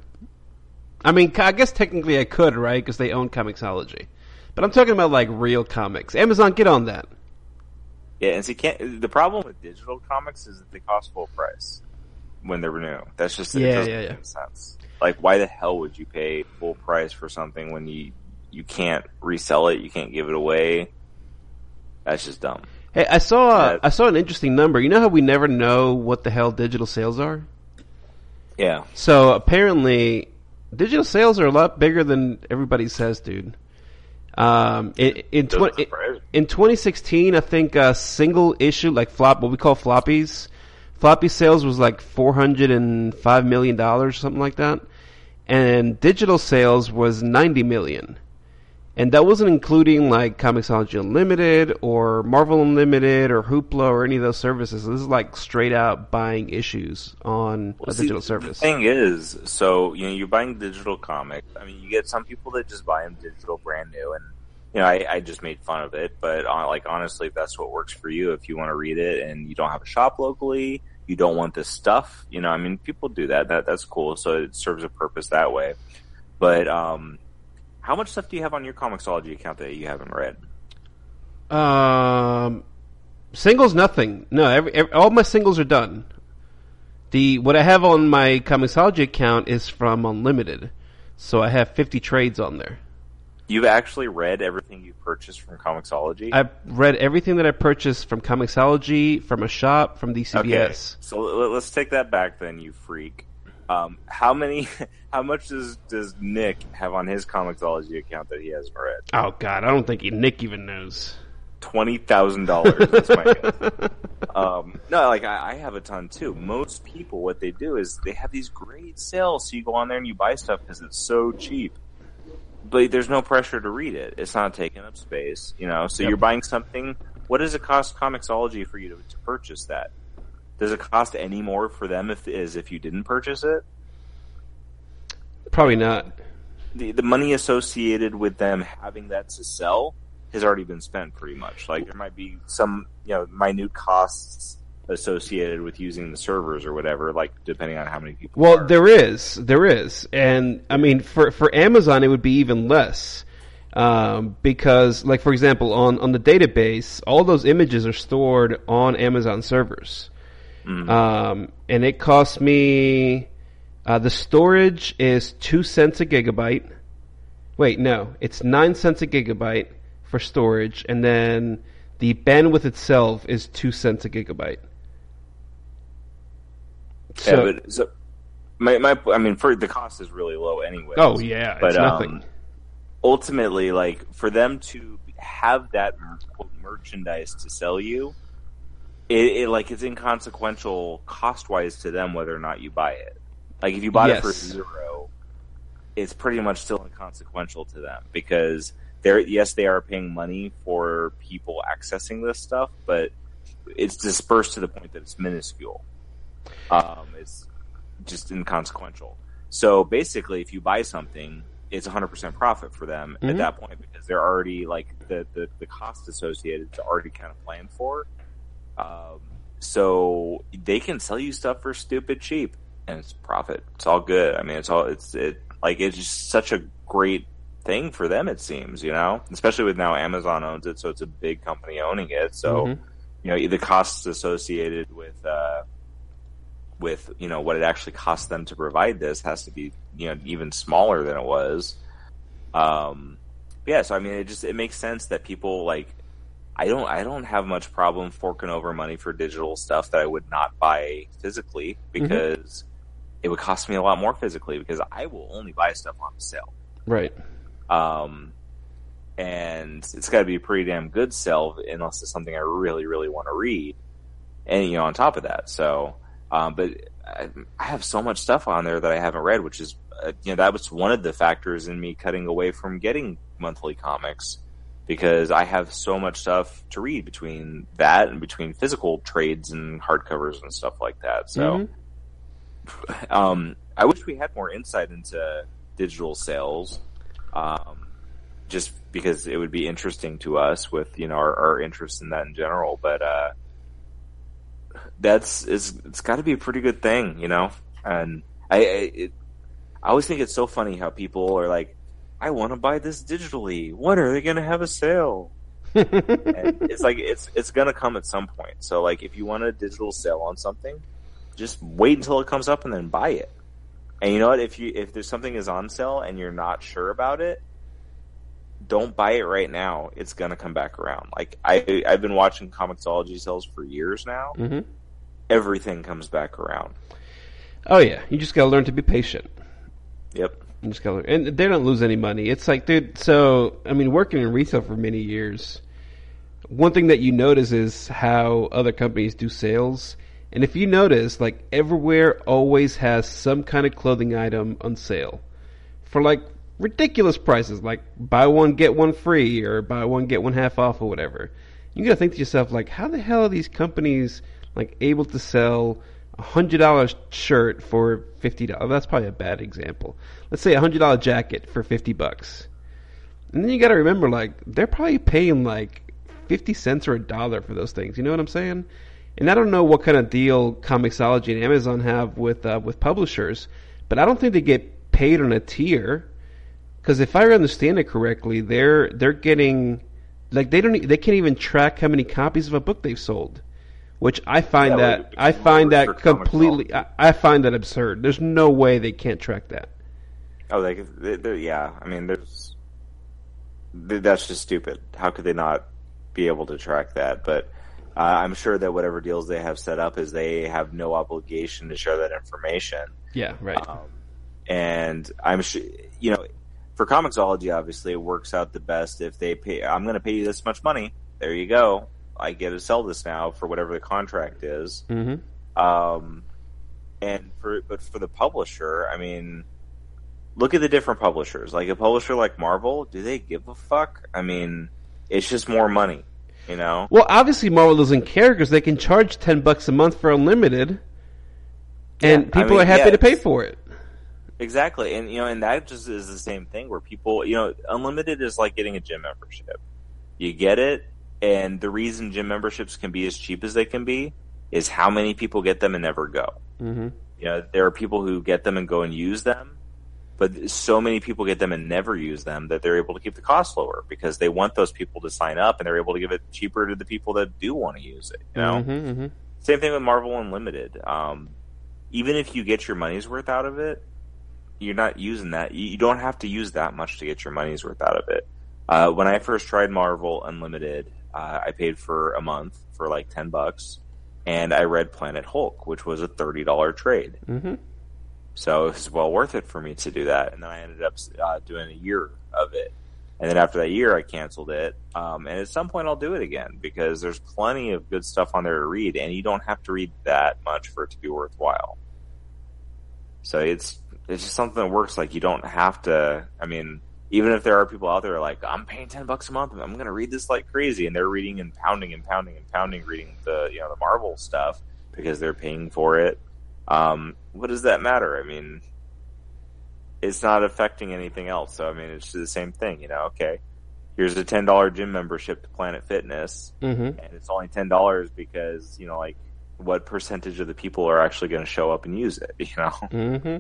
I mean, I guess technically I could, right? Because they own Comixology. But I'm talking about like real comics. Amazon, get on that. Yeah, and see, can't, the problem with digital comics is that they cost full price when they're new. That's just yeah, it doesn't yeah, make yeah. any sense. Like, why the hell would you pay full price for something when you you can't resell it, you can't give it away? That's just dumb. Hey, I saw Yeah. I saw an interesting number. You know how we never know what the hell digital sales are? Yeah. So apparently, digital sales are a lot bigger than everybody says, dude. Um, in in, Doesn't tw- surprise me. in twenty sixteen, I think a single issue like flop, what we call floppies, floppy sales was like four hundred and five million dollars, something like that, and digital sales was ninety million. And that wasn't including like Comixology Unlimited or Marvel Unlimited or Hoopla or any of those services. This is like straight out buying issues on Well, a see, digital service. The thing is, so, you know, you're buying digital comics. I mean, you get some people that just buy them digital brand new, and, you know, I, I just made fun of it, but, uh, like, honestly, if that's what works for you, if you want to read it and you don't have a shop locally, you don't want this stuff, you know, I mean, people do that. That That's cool, so it serves a purpose that way. But, um, how much stuff do you have on your Comixology account that you haven't read? Um, singles, nothing. No, every, every, all my singles are done. The what I have on my Comixology account is from Unlimited, so I have fifty trades on there. You've actually read everything you purchased from Comixology? I've read everything that I purchased from Comixology, from a shop, from D C B S. Okay, so l- let's take that back then, you freak. Um, how many, how much does, does Nick have on his Comixology account that he hasn't read? Oh God, I don't think Nick even knows. twenty thousand dollars. That's my guess. Um, no, like I, I have a ton too. Most people, what they do is they have these great sales, so you go on there and you buy stuff because it's so cheap. But there's no pressure to read it. It's not taking up space, you know. So Yep. you're buying something. What does it cost Comixology for you to, to purchase that? Does it cost any more for them if as if you didn't purchase it? Probably not. The the money associated with them having that to sell has already been spent pretty much. Like there might be some, you know, minute costs associated with using the servers or whatever, like depending on how many people. Well, are. there is, there is, and I mean, for for Amazon, it would be even less, um, because, like for example, on on the database, all those images are stored on Amazon servers, mm-hmm. um, and it costs me. Uh, the storage is two cents a gigabyte. Wait, no, it's nine cents a gigabyte for storage, and then the bandwidth itself is two cents a gigabyte. So, yeah, but so my my I mean, for the cost is really low anyway. Oh yeah, but it's nothing. Um, ultimately, like for them to have that quote, merchandise to sell you, it, it like it's inconsequential cost wise to them whether or not you buy it. Like if you bought yes. it for zero, it's pretty much still inconsequential to them because they're yes they are paying money for people accessing this stuff, but it's dispersed to the point that it's minuscule. Um, it's just inconsequential. So basically, if you buy something, it's one hundred percent profit for them mm-hmm. at that point because they're already like the, the, the cost associated is already kind of planned for. Um, so they can sell you stuff for stupid cheap, and it's profit. It's all good. I mean, it's all it's it like it's just such a great thing for them. It seems, you know, especially with now Amazon owns it, so it's a big company owning it. So mm-hmm. you know, the costs associated with. Uh, with, you know, what it actually costs them to provide this has to be, you know, even smaller than it was. Um, yeah, so I mean, it just, it makes sense that people like, I don't, I don't have much problem forking over money for digital stuff that I would not buy physically because mm-hmm. it would cost me a lot more physically because I will only buy stuff on sale. Right. Um, and it's got to be a pretty damn good sale unless it's something I really, really want to read. And, you know, on top of that, so, Um, but I, I have so much stuff on there that I haven't read, which is, uh, you know, that was one of the factors in me cutting away from getting monthly comics because I have so much stuff to read between that and between physical trades and hardcovers and stuff like that. So, mm-hmm. um, I wish we had more insight into digital sales, um, just because it would be interesting to us with, you know, our, our interest in that in general. But, uh, That's it's, it's got to be a pretty good thing, you know. And I, I, it, I always think it's so funny how people are like, "I want to buy this digitally. When are they going to have a sale?" And it's like it's it's going to come at some point. So like, if you want a digital sale on something, just wait until it comes up and then buy it. And you know what? If you if there's something is on sale and you're not sure about it, don't buy it right now. It's going to come back around. Like I I've been watching Comixology sales for years now. Mm-hmm. Everything comes back around. Oh yeah, you just gotta learn to be patient. Yep. You just gotta learn. And they don't lose any money. It's like, dude, so, I mean, working in retail for many years, one thing that you notice is how other companies do sales. And if you notice, like, everywhere always has some kind of clothing item on sale for, like, ridiculous prices, like buy one, get one free, or buy one, get one half off, or whatever. You gotta think to yourself, like, how the hell are these companies like able to sell a hundred dollar shirt for fifty dollars? That's probably a bad example. Let's say a hundred dollar jacket for fifty bucks, and then you got to remember, like, they're probably paying like fifty cents or a dollar for those things. You know what I'm saying? And I don't know what kind of deal Comixology and Amazon have with uh, with publishers, but I don't think they get paid on a tier. Because if I understand it correctly, they're they're getting like they don't they can't even track how many copies of a book they've sold. Which I find yeah, that like I find that completely I, I find that absurd. There's no way they can't track that. Oh, like yeah. I mean, there's that's just stupid. How could they not be able to track that? But uh, I'm sure that whatever deals they have set up is they have no obligation to share that information. Yeah, right. Um, and I'm sure you know for Comixology, obviously, it works out the best if they pay. I'm going to pay you this much money. There you go. I get to sell this now for whatever the contract is. Mm-hmm. Um, and for but for the publisher, I mean, look at the different publishers. Like a publisher like Marvel, do they give a fuck? I mean, it's just more money, you know. Well, obviously Marvel doesn't care because they can charge ten bucks a month for unlimited, and yeah, people I mean, are happy yeah, to pay for it. Exactly, and you know, and that just is the same thing where people, you know, unlimited is like getting a gym membership. You get it, and the reason gym memberships can be as cheap as they can be is how many people get them and never go. Mm-hmm. You know, there are people who get them and go and use them, but so many people get them and never use them that they're able to keep the cost lower because they want those people to sign up and they're able to give it cheaper to the people that do want to use it. You know, mm-hmm, mm-hmm. Same thing with Marvel Unlimited. Um, even if you get your money's worth out of it, you're not using that. You don't have to use that much to get your money's worth out of it. Uh, when I first tried Marvel Unlimited, uh, I paid for a month for like ten bucks, and I read Planet Hulk, which was a thirty dollars trade. Mm-hmm. So it was well worth it for me to do that. And then I ended up uh, doing a year of it. And then after that year, I canceled it. Um, and at some point, I'll do it again because there's plenty of good stuff on there to read, and you don't have to read that much for it to be worthwhile. So it's it's just something that works. Like, you don't have to. I mean, even if there are people out there like, I'm paying ten bucks a month, I'm going to read this like crazy, and they're reading and pounding and pounding and pounding, reading the you know the Marvel stuff because they're paying for it. Um, what does that matter? I mean, it's not affecting anything else. So, I mean, it's the same thing, you know, okay, here's a ten dollars gym membership to Planet Fitness, mm-hmm. and it's only ten dollars because, you know, like, what percentage of the people are actually going to show up and use it, you know? Mm-hmm.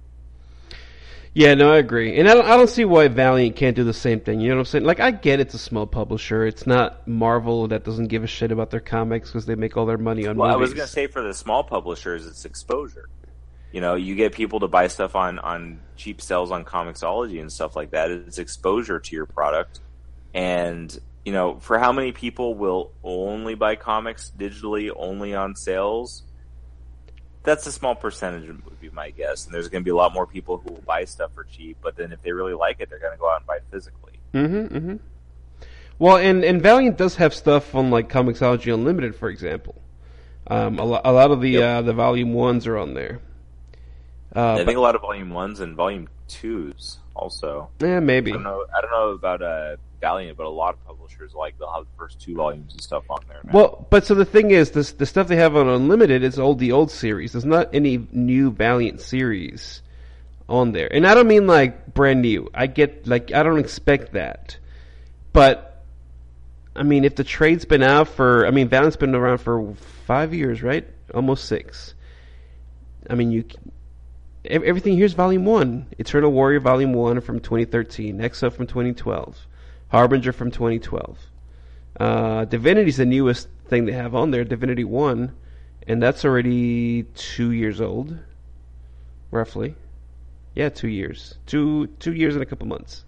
Yeah, no, I agree. And I don't, I don't see why Valiant can't do the same thing, you know what I'm saying? Like, I get it's a small publisher. It's not Marvel that doesn't give a shit about their comics because they make all their money on well, movies. I was going to say for the small publishers, it's exposure. You know, you get people to buy stuff on, on cheap sales on Comixology and stuff like that. It's exposure to your product. And, you know, for how many people will only buy comics digitally, only on sales? That's a small percentage, would be my guess. And there's going to be a lot more people who will buy stuff for cheap, but then if they really like it, they're going to go out and buy it physically. Mm-hmm, mm-hmm. Well, and, and Valiant does have stuff on, like, Comixology Unlimited, for example. Um, a, lo- a lot of the Yep. uh, the Volume ones are on there. Uh, I but, think a lot of Volume ones and Volume twos also. yeah, maybe. I don't know. I don't know about uh, Valiant, but a lot of publishers like they'll have the first two volumes and stuff on there now. Well, but so the thing is, this the stuff they have on Unlimited is old the old series. There's not any new Valiant series on there, and I don't mean like brand new. I get like I don't expect that, but I mean if the trade's been out for, I mean Valiant's been around for five years, right? Almost six. I mean you. Everything here's Volume one. Eternal Warrior Volume one from twenty thirteen. Exo from twenty twelve. Harbinger from twenty twelve. Uh, Divinity's the newest thing they have on there, Divinity one. And that's already two years old. Roughly. Yeah, two years. Two two years and a couple months.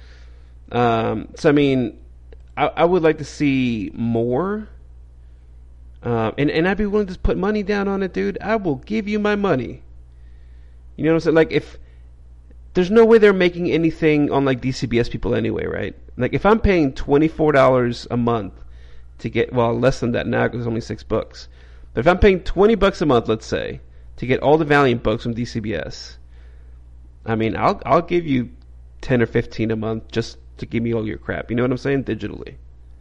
Um, so, I mean, I, I would like to see more. Um, and, and I'd be willing to put money down on it, dude. I will give you my money. You know what I'm saying? Like, if there's no way they're making anything on like D C B S people anyway, right? Like, if I'm paying twenty-four dollars a month to get, well, less than that now because it's only six books. But if I'm paying twenty bucks a month, let's say, to get all the Valiant books from D C B S, I mean, I'll I'll give you ten or fifteen a month just to give me all your crap. You know what I'm saying? Digitally.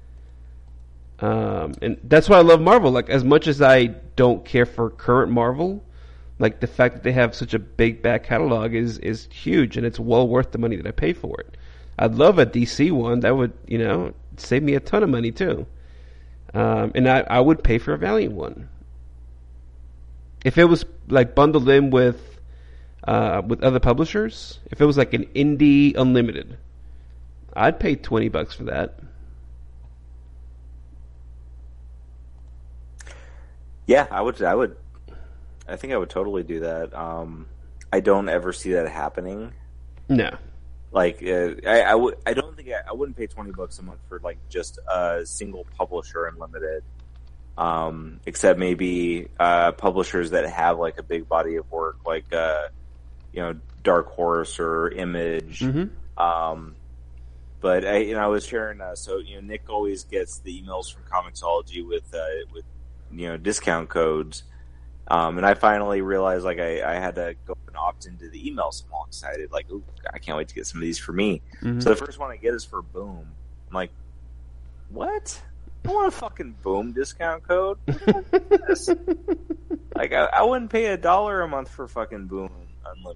Um, and that's why I love Marvel. Like, as much as I don't care for current Marvel, like, the fact that they have such a big back catalog is, is huge, and it's well worth the money that I pay for it. I'd love a D C one. That would, you know, save me a ton of money, too. Um, and I, I would pay for a Valiant one. If it was, like, bundled in with uh, with other publishers, if it was, like, an Indie Unlimited, I'd pay twenty bucks for that. Yeah, I would. I would. I think I would totally do that. Um, I don't ever see that happening. No. Like, uh, I, I, w- I don't think I, I wouldn't pay twenty bucks a month for like just a single publisher Unlimited. Um, except maybe uh, publishers that have like a big body of work, like uh, you know, Dark Horse or Image. Mm-hmm. Um, but I, you know, I was sharing. Uh, so you know, Nick always gets the emails from Comixology with uh, with you know discount codes. Um, and I finally realized, like, I, I had to go and opt into the email, so I'm all excited. Like, ooh, I can't wait to get some of these for me. Mm-hmm. So the first one I get is for Boom. I'm like, what? I want a fucking Boom discount code? Like, I, I wouldn't pay a dollar a month for fucking Boom Unlimited.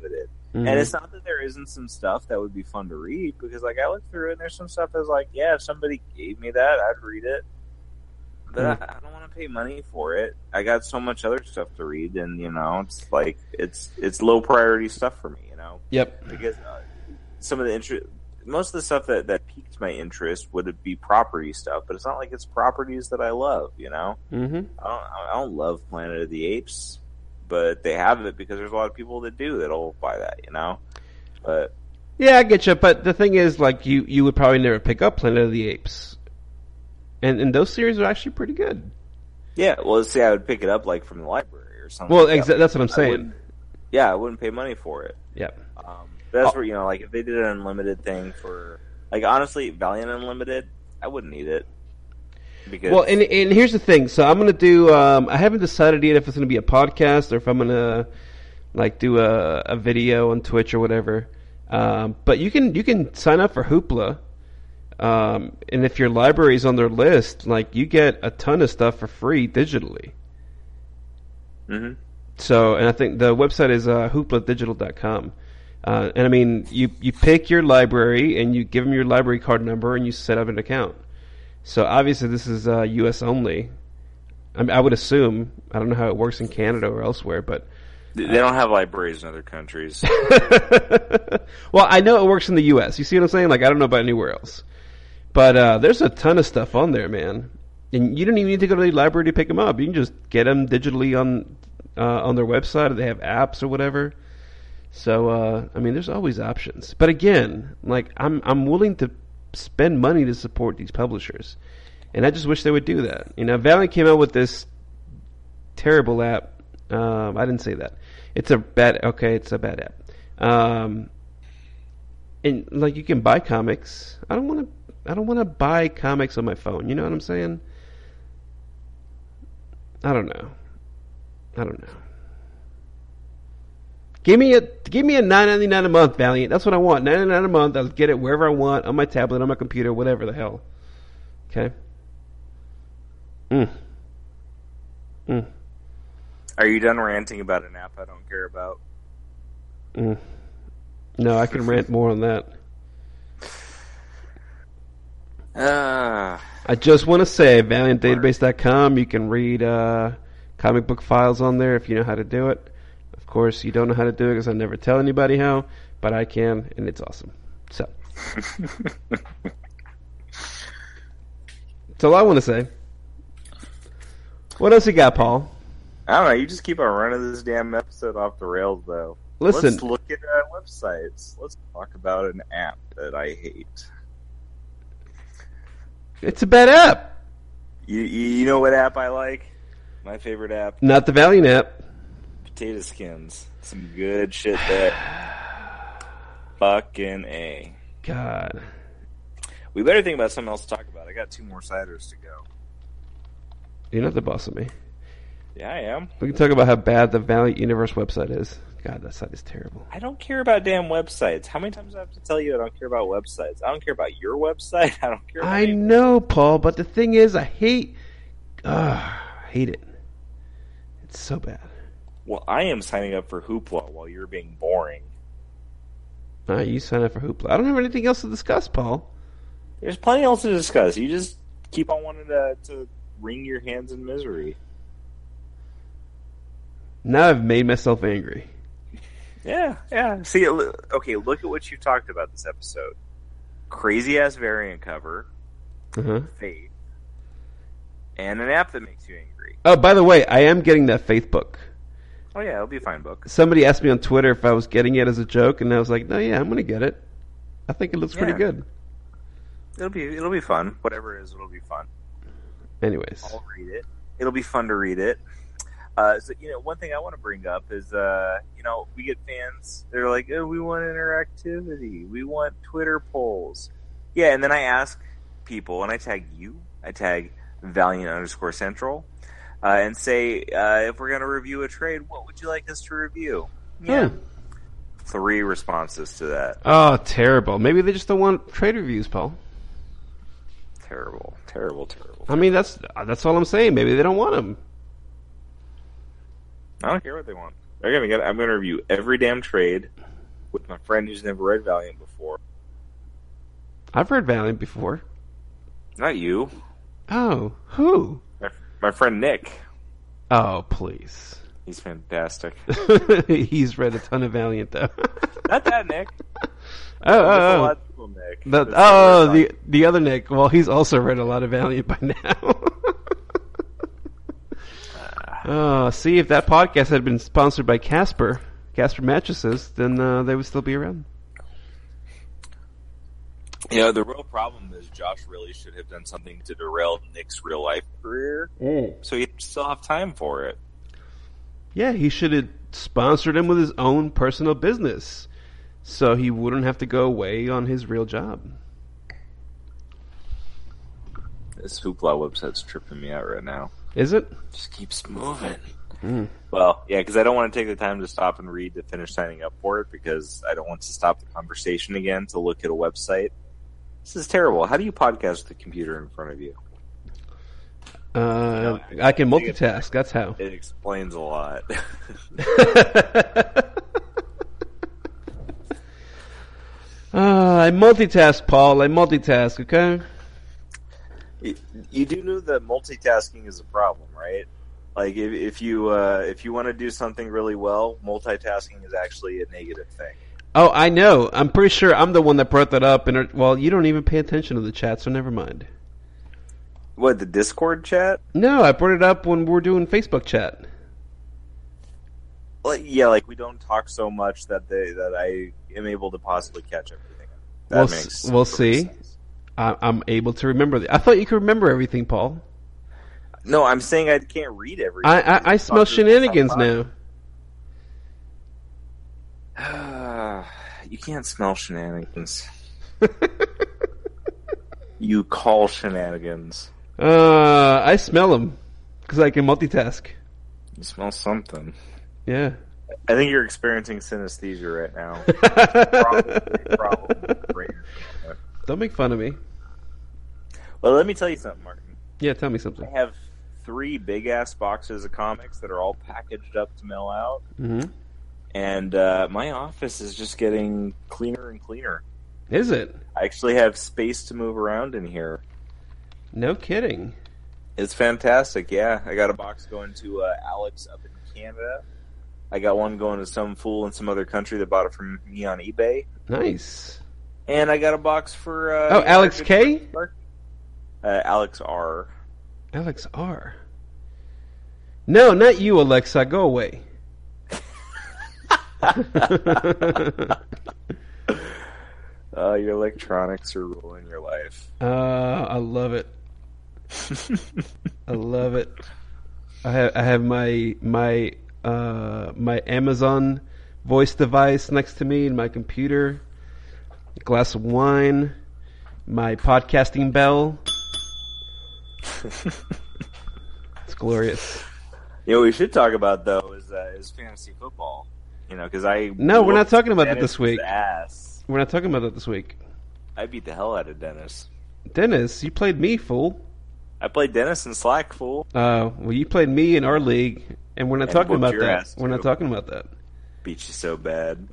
Mm-hmm. And it's not that there isn't some stuff that would be fun to read, because like I look through it and there's some stuff that's like, yeah, if somebody gave me that, I'd read it. But mm-hmm. I, I don't want to pay money for it. I got so much other stuff to read, and you know, it's like it's it's low priority stuff for me, you know. Yep. Because uh, some of the interest. Most of the stuff that, that piqued my interest would be property stuff, but it's not like it's properties that I love, you know? Mm-hmm. I don't I don't love Planet of the Apes, but they have it because there's a lot of people that do that'll buy that, you know? But yeah, I get you, but the thing is, like, you, you would probably never pick up Planet of the Apes. And and those series are actually pretty good. Yeah, well, let's say I would pick it up, like, from the library or something. Well, like exa- that. that's what I'm saying. I yeah, I wouldn't pay money for it. Yeah. Um, That's oh. where, you know, like, if they did an unlimited thing for, like, honestly, Valiant Unlimited, I wouldn't need it. Because well, and and here's the thing. So I'm going to do, um, I haven't decided yet if it's going to be a podcast or if I'm going to, like, do a, a video on Twitch or whatever. Um, but you can you can sign up for Hoopla. Um, and if your library is on their list, like, you get a ton of stuff for free digitally. Mm-hmm. So, and I think the website is uh, hoopla digital dot com. Uh, and I mean, you, you pick your library and you give them your library card number and you set up an account. So obviously this is uh, U S only. I mean, I would assume. I don't know how it works in Canada or elsewhere, but they don't have libraries in other countries. Well, I know it works in the U S. You see what I'm saying? Like, I don't know about anywhere else. But uh, there's a ton of stuff on there, man. And you don't even need to go to the library to pick them up. You can just get them digitally on uh, on their website, or they have apps or whatever. So, uh, I mean, there's always options. But again, like, I'm I'm willing to spend money to support these publishers. And I just wish they would do that. You know, Valiant came out with this terrible app. Um, I didn't say that. It's a bad, okay, it's a bad app. Um, and, like, you can buy comics. I don't want to, I don't want to buy comics on my phone. You know what I'm saying? I don't know. I don't know. Give me a give me a nine ninety nine a month, Valiant. That's what I want. Nine ninety nine a month. I'll get it wherever I want, on my tablet, on my computer, whatever the hell. Okay. Mm. Mm. Are you done ranting about an app I don't care about? Mm. No, I can rant more on that. Uh, I just want to say, valiant database dot com. You can read uh, comic book files on there if you know how to do it. Of course, you don't know how to do it because I never tell anybody how, but I can, and it's awesome. So, that's all I want to say. What else you got, Paul? I don't know. You just keep on running this damn episode off the rails, though. Listen. Let's look at uh, websites. Let's talk about an app that I hate. It's a bad app. You, you know what app I like? My favorite app? Not the Valiant app. Potato Skins. Some good shit there. Fucking A. God. We better think about something else to talk about. I got two more ciders to go. You're not the boss of me. Yeah, I am. We can talk about how bad the Valiant Universe website is. God, that site is terrible. I don't care about damn websites. How many times do I have to tell you I don't care about websites? I don't care about your website. I don't care about I know, Paul, but the thing is, I hate... Uh, I hate it. It's so bad. Well, I am signing up for Hoopla while you're being boring. All right, you sign up for Hoopla. I don't have anything else to discuss, Paul. There's plenty else to discuss. You just keep on wanting to, to wring your hands in misery. Now I've made myself angry. Yeah, yeah. See, okay, look at what you've talked about this episode. Crazy-ass variant cover, uh-huh. Faith, and an app that makes you angry. Oh, by the way, I am getting that Faith book. Oh, yeah, it'll be a fine book. Somebody asked me on Twitter if I was getting it as a joke, and I was like, no, yeah, I'm going to get it. I think it looks yeah. pretty good. It'll be it'll be fun. Whatever it is, it'll be fun. Anyways. I'll read it. It'll be fun to read it. Uh, so, you know, one thing I want to bring up is, uh, you know, we get fans. They're like, oh, we want interactivity. We want Twitter polls. Yeah, and then I ask people, and I tag you. I tag Valiant underscore Central, uh, and say, uh, if we're going to review a trade, what would you like us to review? Yeah. Hmm. Three responses to that. Oh, terrible. Maybe they just don't want trade reviews, Paul. Terrible, terrible, terrible. I mean, that's that's all I'm saying. Maybe they don't want them. I don't care what they want. They're gonna get. I'm gonna review every damn trade. with my friend who's never read Valiant before. I've read Valiant before. Not you. Oh, who? My, my friend Nick. Oh, please. He's fantastic. He's read a ton of Valiant, though. Not that Nick. Oh, oh, oh. Nick. The, oh, the the other Nick. Well, he's also read a lot of Valiant by now. Oh, see, if that podcast had been sponsored by Casper, Casper mattresses, then uh, they would still be around. You know, the real problem is Josh really should have done something to derail Nick's real life career, mm. so he'd still have time for it. Yeah, he should have sponsored him with his own personal business, so he wouldn't have to go away on his real job. This Hoopla website's tripping me out right now. Is it? Just keeps moving. Mm. Well, yeah, because I don't want to take the time to stop and read to finish signing up for it, because I don't want to stop the conversation again to look at a website. This is terrible. How do you podcast with the computer in front of you? Uh, you know, I can multitask. It, That's how. It explains a lot. uh, I multitask, Paul. I multitask, okay? You, you do know that multitasking is a problem, right? Like, if, if you uh, if you want to do something really well, multitasking is actually a negative thing. Oh, I know. I'm pretty sure I'm the one that brought that up. And well, you don't even pay attention to the chat, so never mind. What, the Discord chat? No, I brought it up when we were doing Facebook chat. Like, yeah, like we don't talk so much that they that I am able to possibly catch everything. That we'll makes we'll see. sense. I, I'm able to remember. The, I thought you could remember everything, Paul. No, I'm saying I can't read everything. I I, I smell shenanigans now. You can't smell shenanigans. You call shenanigans. Uh, I smell them because I can multitask. You smell something. Yeah. I think you're experiencing synesthesia right now. probably, probably. Don't make fun of me. Well, let me tell you something, Martin. Yeah, tell me something. I have three big-ass boxes of comics that are all packaged up to mail out. Mm-hmm. And uh, my office is just getting cleaner and cleaner. Is it? I actually have space to move around in here. No kidding. It's fantastic, yeah. I got a box going to uh, Alex up in Canada. I got one going to some fool in some other country that bought it from me on eBay. Nice. And I got a box for... Uh, oh, Alex K? Uh, Alex R. Alex R. No, not you, Alexa. Go away. uh, your electronics are ruling your life. Uh, I love it. I love it. I have I have my my uh my Amazon voice device next to me in my computer, a glass of wine, my podcasting bell. It's glorious. You know, what we should talk about though is uh, is fantasy football. You know, because I no, we're not talking about it this week. Ass. We're not talking about it this week. I beat the hell out of Dennis. Dennis, you played me, fool. I played Dennis in Slack, fool. Oh, uh, well, you played me in our league, and we're not and talking about that. Ass, we're not talking about that. Beat you so bad.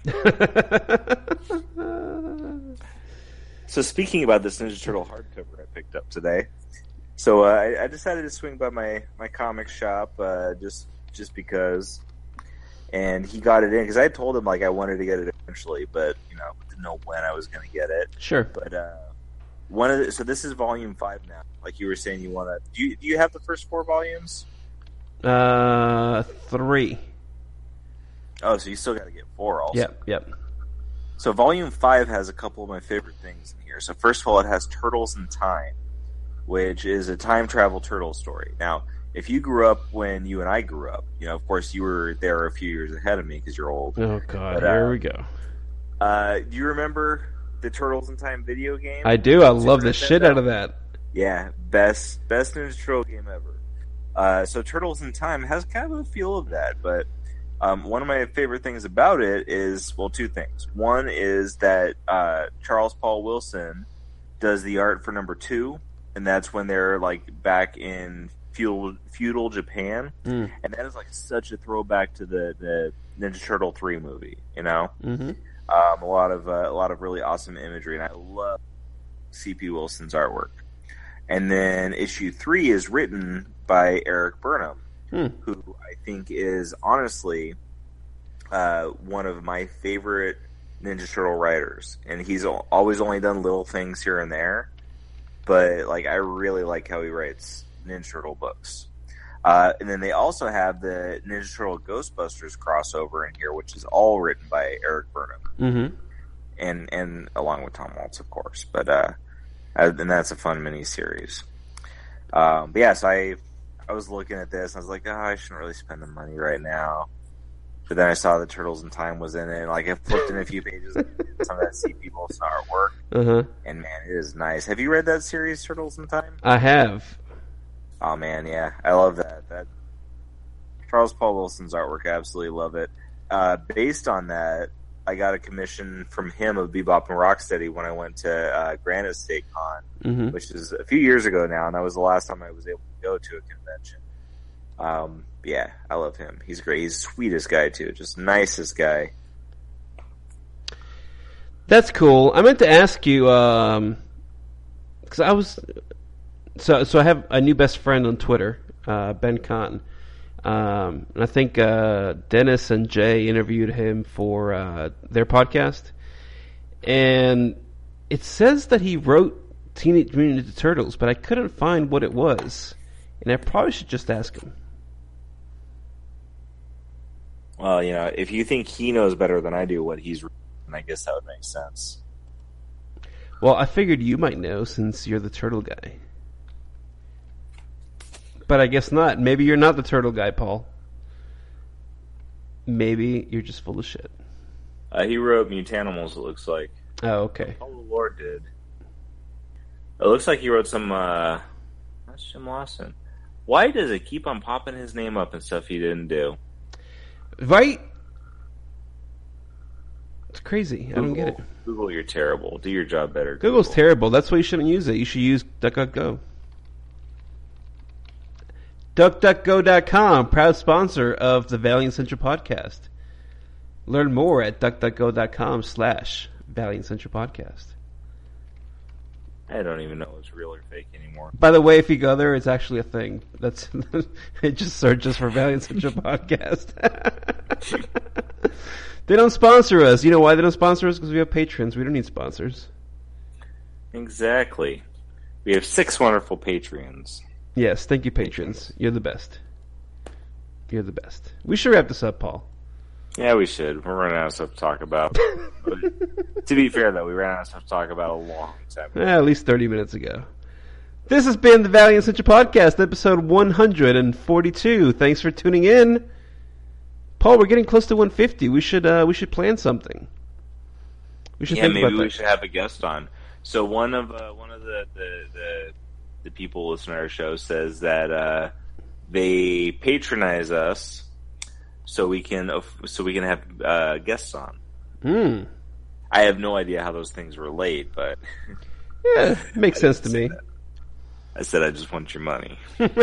So speaking about this Ninja Turtle hardcover I picked up today, so uh, I, I decided to swing by my, my comic shop uh, just just because, and he got it in because I told him like I wanted to get it eventually, but you know didn't know when I was going to get it. Sure. But uh, one of the, so this is volume five now. Like you were saying, you want to do you, do you have the first four volumes? Uh, three. Oh, so you still got to get four also. Yep, yep. So volume five has a couple of my favorite things in here. So first of all, it has Turtles in Time, which is a time travel turtle story. Now, if you grew up when you and I grew up, you know, of course, you were there a few years ahead of me because you're old. Oh, God, but, uh, here we go. Uh, do you remember the Turtles in Time video game? I do. I love the shit out of that. Yeah, best best Ninja Turtle game ever. Uh, so Turtles in Time has kind of a feel of that, but um, one of my favorite things about it is, well, two things. One is that uh, Charles Paul Wilson does the art for number two, and that's when they're like back in feudal, feudal Japan, mm. and that is like such a throwback to the, the Ninja Turtle three movie, you know? Mm-hmm. Um, a lot of uh, a lot of really awesome imagery, and I love C P Wilson's artwork. And then issue three is written by Eric Burnham, hmm. who I think is honestly uh, one of my favorite Ninja Turtle writers. And he's always only done little things here and there, but like I really like how he writes Ninja Turtle books. Uh, and then they also have the Ninja Turtle Ghostbusters crossover in here, which is all written by Eric Burnham, mm-hmm. and and along with Tom Waltz, of course. But uh, and that's a fun mini series. Um, but yeah, so I I was looking at this, and I was like, oh, I shouldn't really spend the money right now. But then I saw the Turtles in Time was in it, and like I flipped in a few pages of some of that C P Wilson artwork, uh-huh. and man, it is nice. Have you read that series, Turtles in Time? I have. Oh man, yeah, I love that. That Charles Paul Wilson's artwork, I absolutely love it. Uh, based on that, I got a commission from him of Bebop and Rocksteady when I went to uh, Granite State Con, mm-hmm. which is a few years ago now, and that was the last time I was able to go to a convention. Um, yeah, I love him. He's great. He's the sweetest guy too, just nicest guy. That's cool. I meant to ask you, um, because I was. So, so I have a new best friend on Twitter, uh, Ben Cotton, um, and I think uh, Dennis and Jay interviewed him for uh, their podcast, and it says that he wrote Teenage Mutant Ninja Turtles, but I couldn't find what it was, and I probably should just ask him. Well, you know, if you think he knows better than I do what he's written, I guess that would make sense. Well, I figured you might know since you're the turtle guy. But I guess not. Maybe you're not the turtle guy, Paul. Maybe you're just full of shit. Uh, he wrote Mutanimals, it looks like. Oh, okay. Paul Lord did. It looks like he wrote some, uh... That's Jim Lawson. Why does it keep on popping his name up and stuff he didn't do? Right? It's crazy. Google, I don't get it. Google, you're terrible. Do your job better. Google's Google. terrible. That's why you shouldn't use it. You should use DuckDuckGo. Duck Duck Go dot com, proud sponsor of the Valiant Central podcast. Learn more at Duck Duck Go dot com slash Valiant Central podcast. I don't even know it's real or fake anymore. By the way, if you go there, it's actually a thing. That's it. Just searches for Valiant Central podcast. They don't sponsor us. You know why they don't sponsor us? Because we have patrons. We don't need sponsors. Exactly. We have six wonderful Patreons. Yes, thank you, patrons. You're the best. You're the best. We should wrap this up, Paul. Yeah, we should. We're running out of stuff to talk about. To be fair, though, we ran out of stuff to talk about a long time ago. Eh, at least thirty minutes ago. This has been the Valiant Central Podcast, episode one hundred forty-two. Thanks for tuning in. Paul, we're getting close to one fifty. We should uh, we should plan something. We should yeah, think maybe about we that. should have a guest on. So one of uh, one of the, the, the the people listening to our show says that uh, they patronize us so we can so we can have uh, guests on. Hmm. I have no idea how those things relate, but yeah, it makes sense to me. That. I said I just want your money.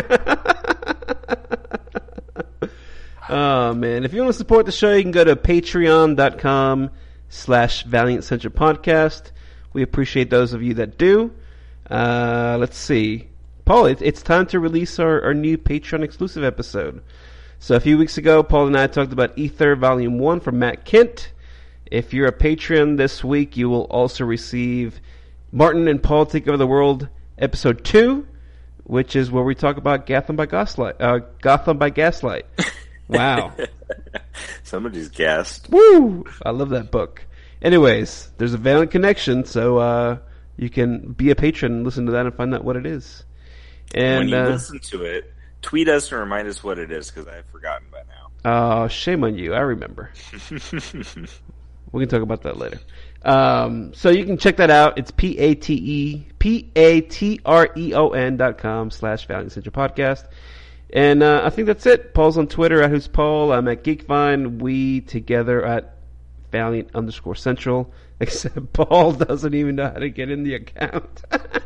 Oh man, if you want to support the show, you can go to patreon dot com slash Valiant Central Podcast. We appreciate those of you that do. Uh, let's see. Paul, it, it's time to release our, our new Patreon exclusive episode. So a few weeks ago, Paul and I talked about Ether Volume one from Matt Kent. If you're a patron this week, you will also receive Martin and Paul Take Over the World Episode two, which is where we talk about Gotham by Gaslight. Uh, Gotham by Gaslight. Wow. Somebody's guessed. Woo! I love that book. Anyways, there's a Valiant connection, so uh, you can be a patron and listen to that and find out what it is. And when you uh, listen to it, tweet us and remind us what it is, because I've forgotten by now. Oh, uh, shame on you. I remember. We can talk about that later. Um, so you can check that out. It's P-A-T-E, P-A-T-R-E-O-N dot com slash Valiant Central Podcast. And uh, I think that's it. Paul's on Twitter at Who's Paul. I'm at Geekvine. We together at Valiant underscore Central. Except Paul doesn't even know how to get in the account.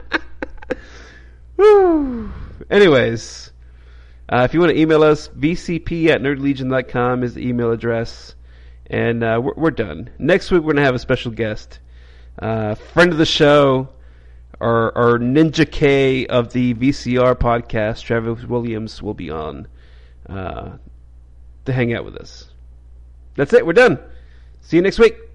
Woo. Anyways, uh, if you want to email us, V C P at nerd legion dot com is the email address. And uh, we're, we're done. Next week, we're going to have a special guest. Uh, friend of the show, our, our Ninja K of the V C R podcast, Travis Williams, will be on uh, to hang out with us. That's it. We're done. See you next week.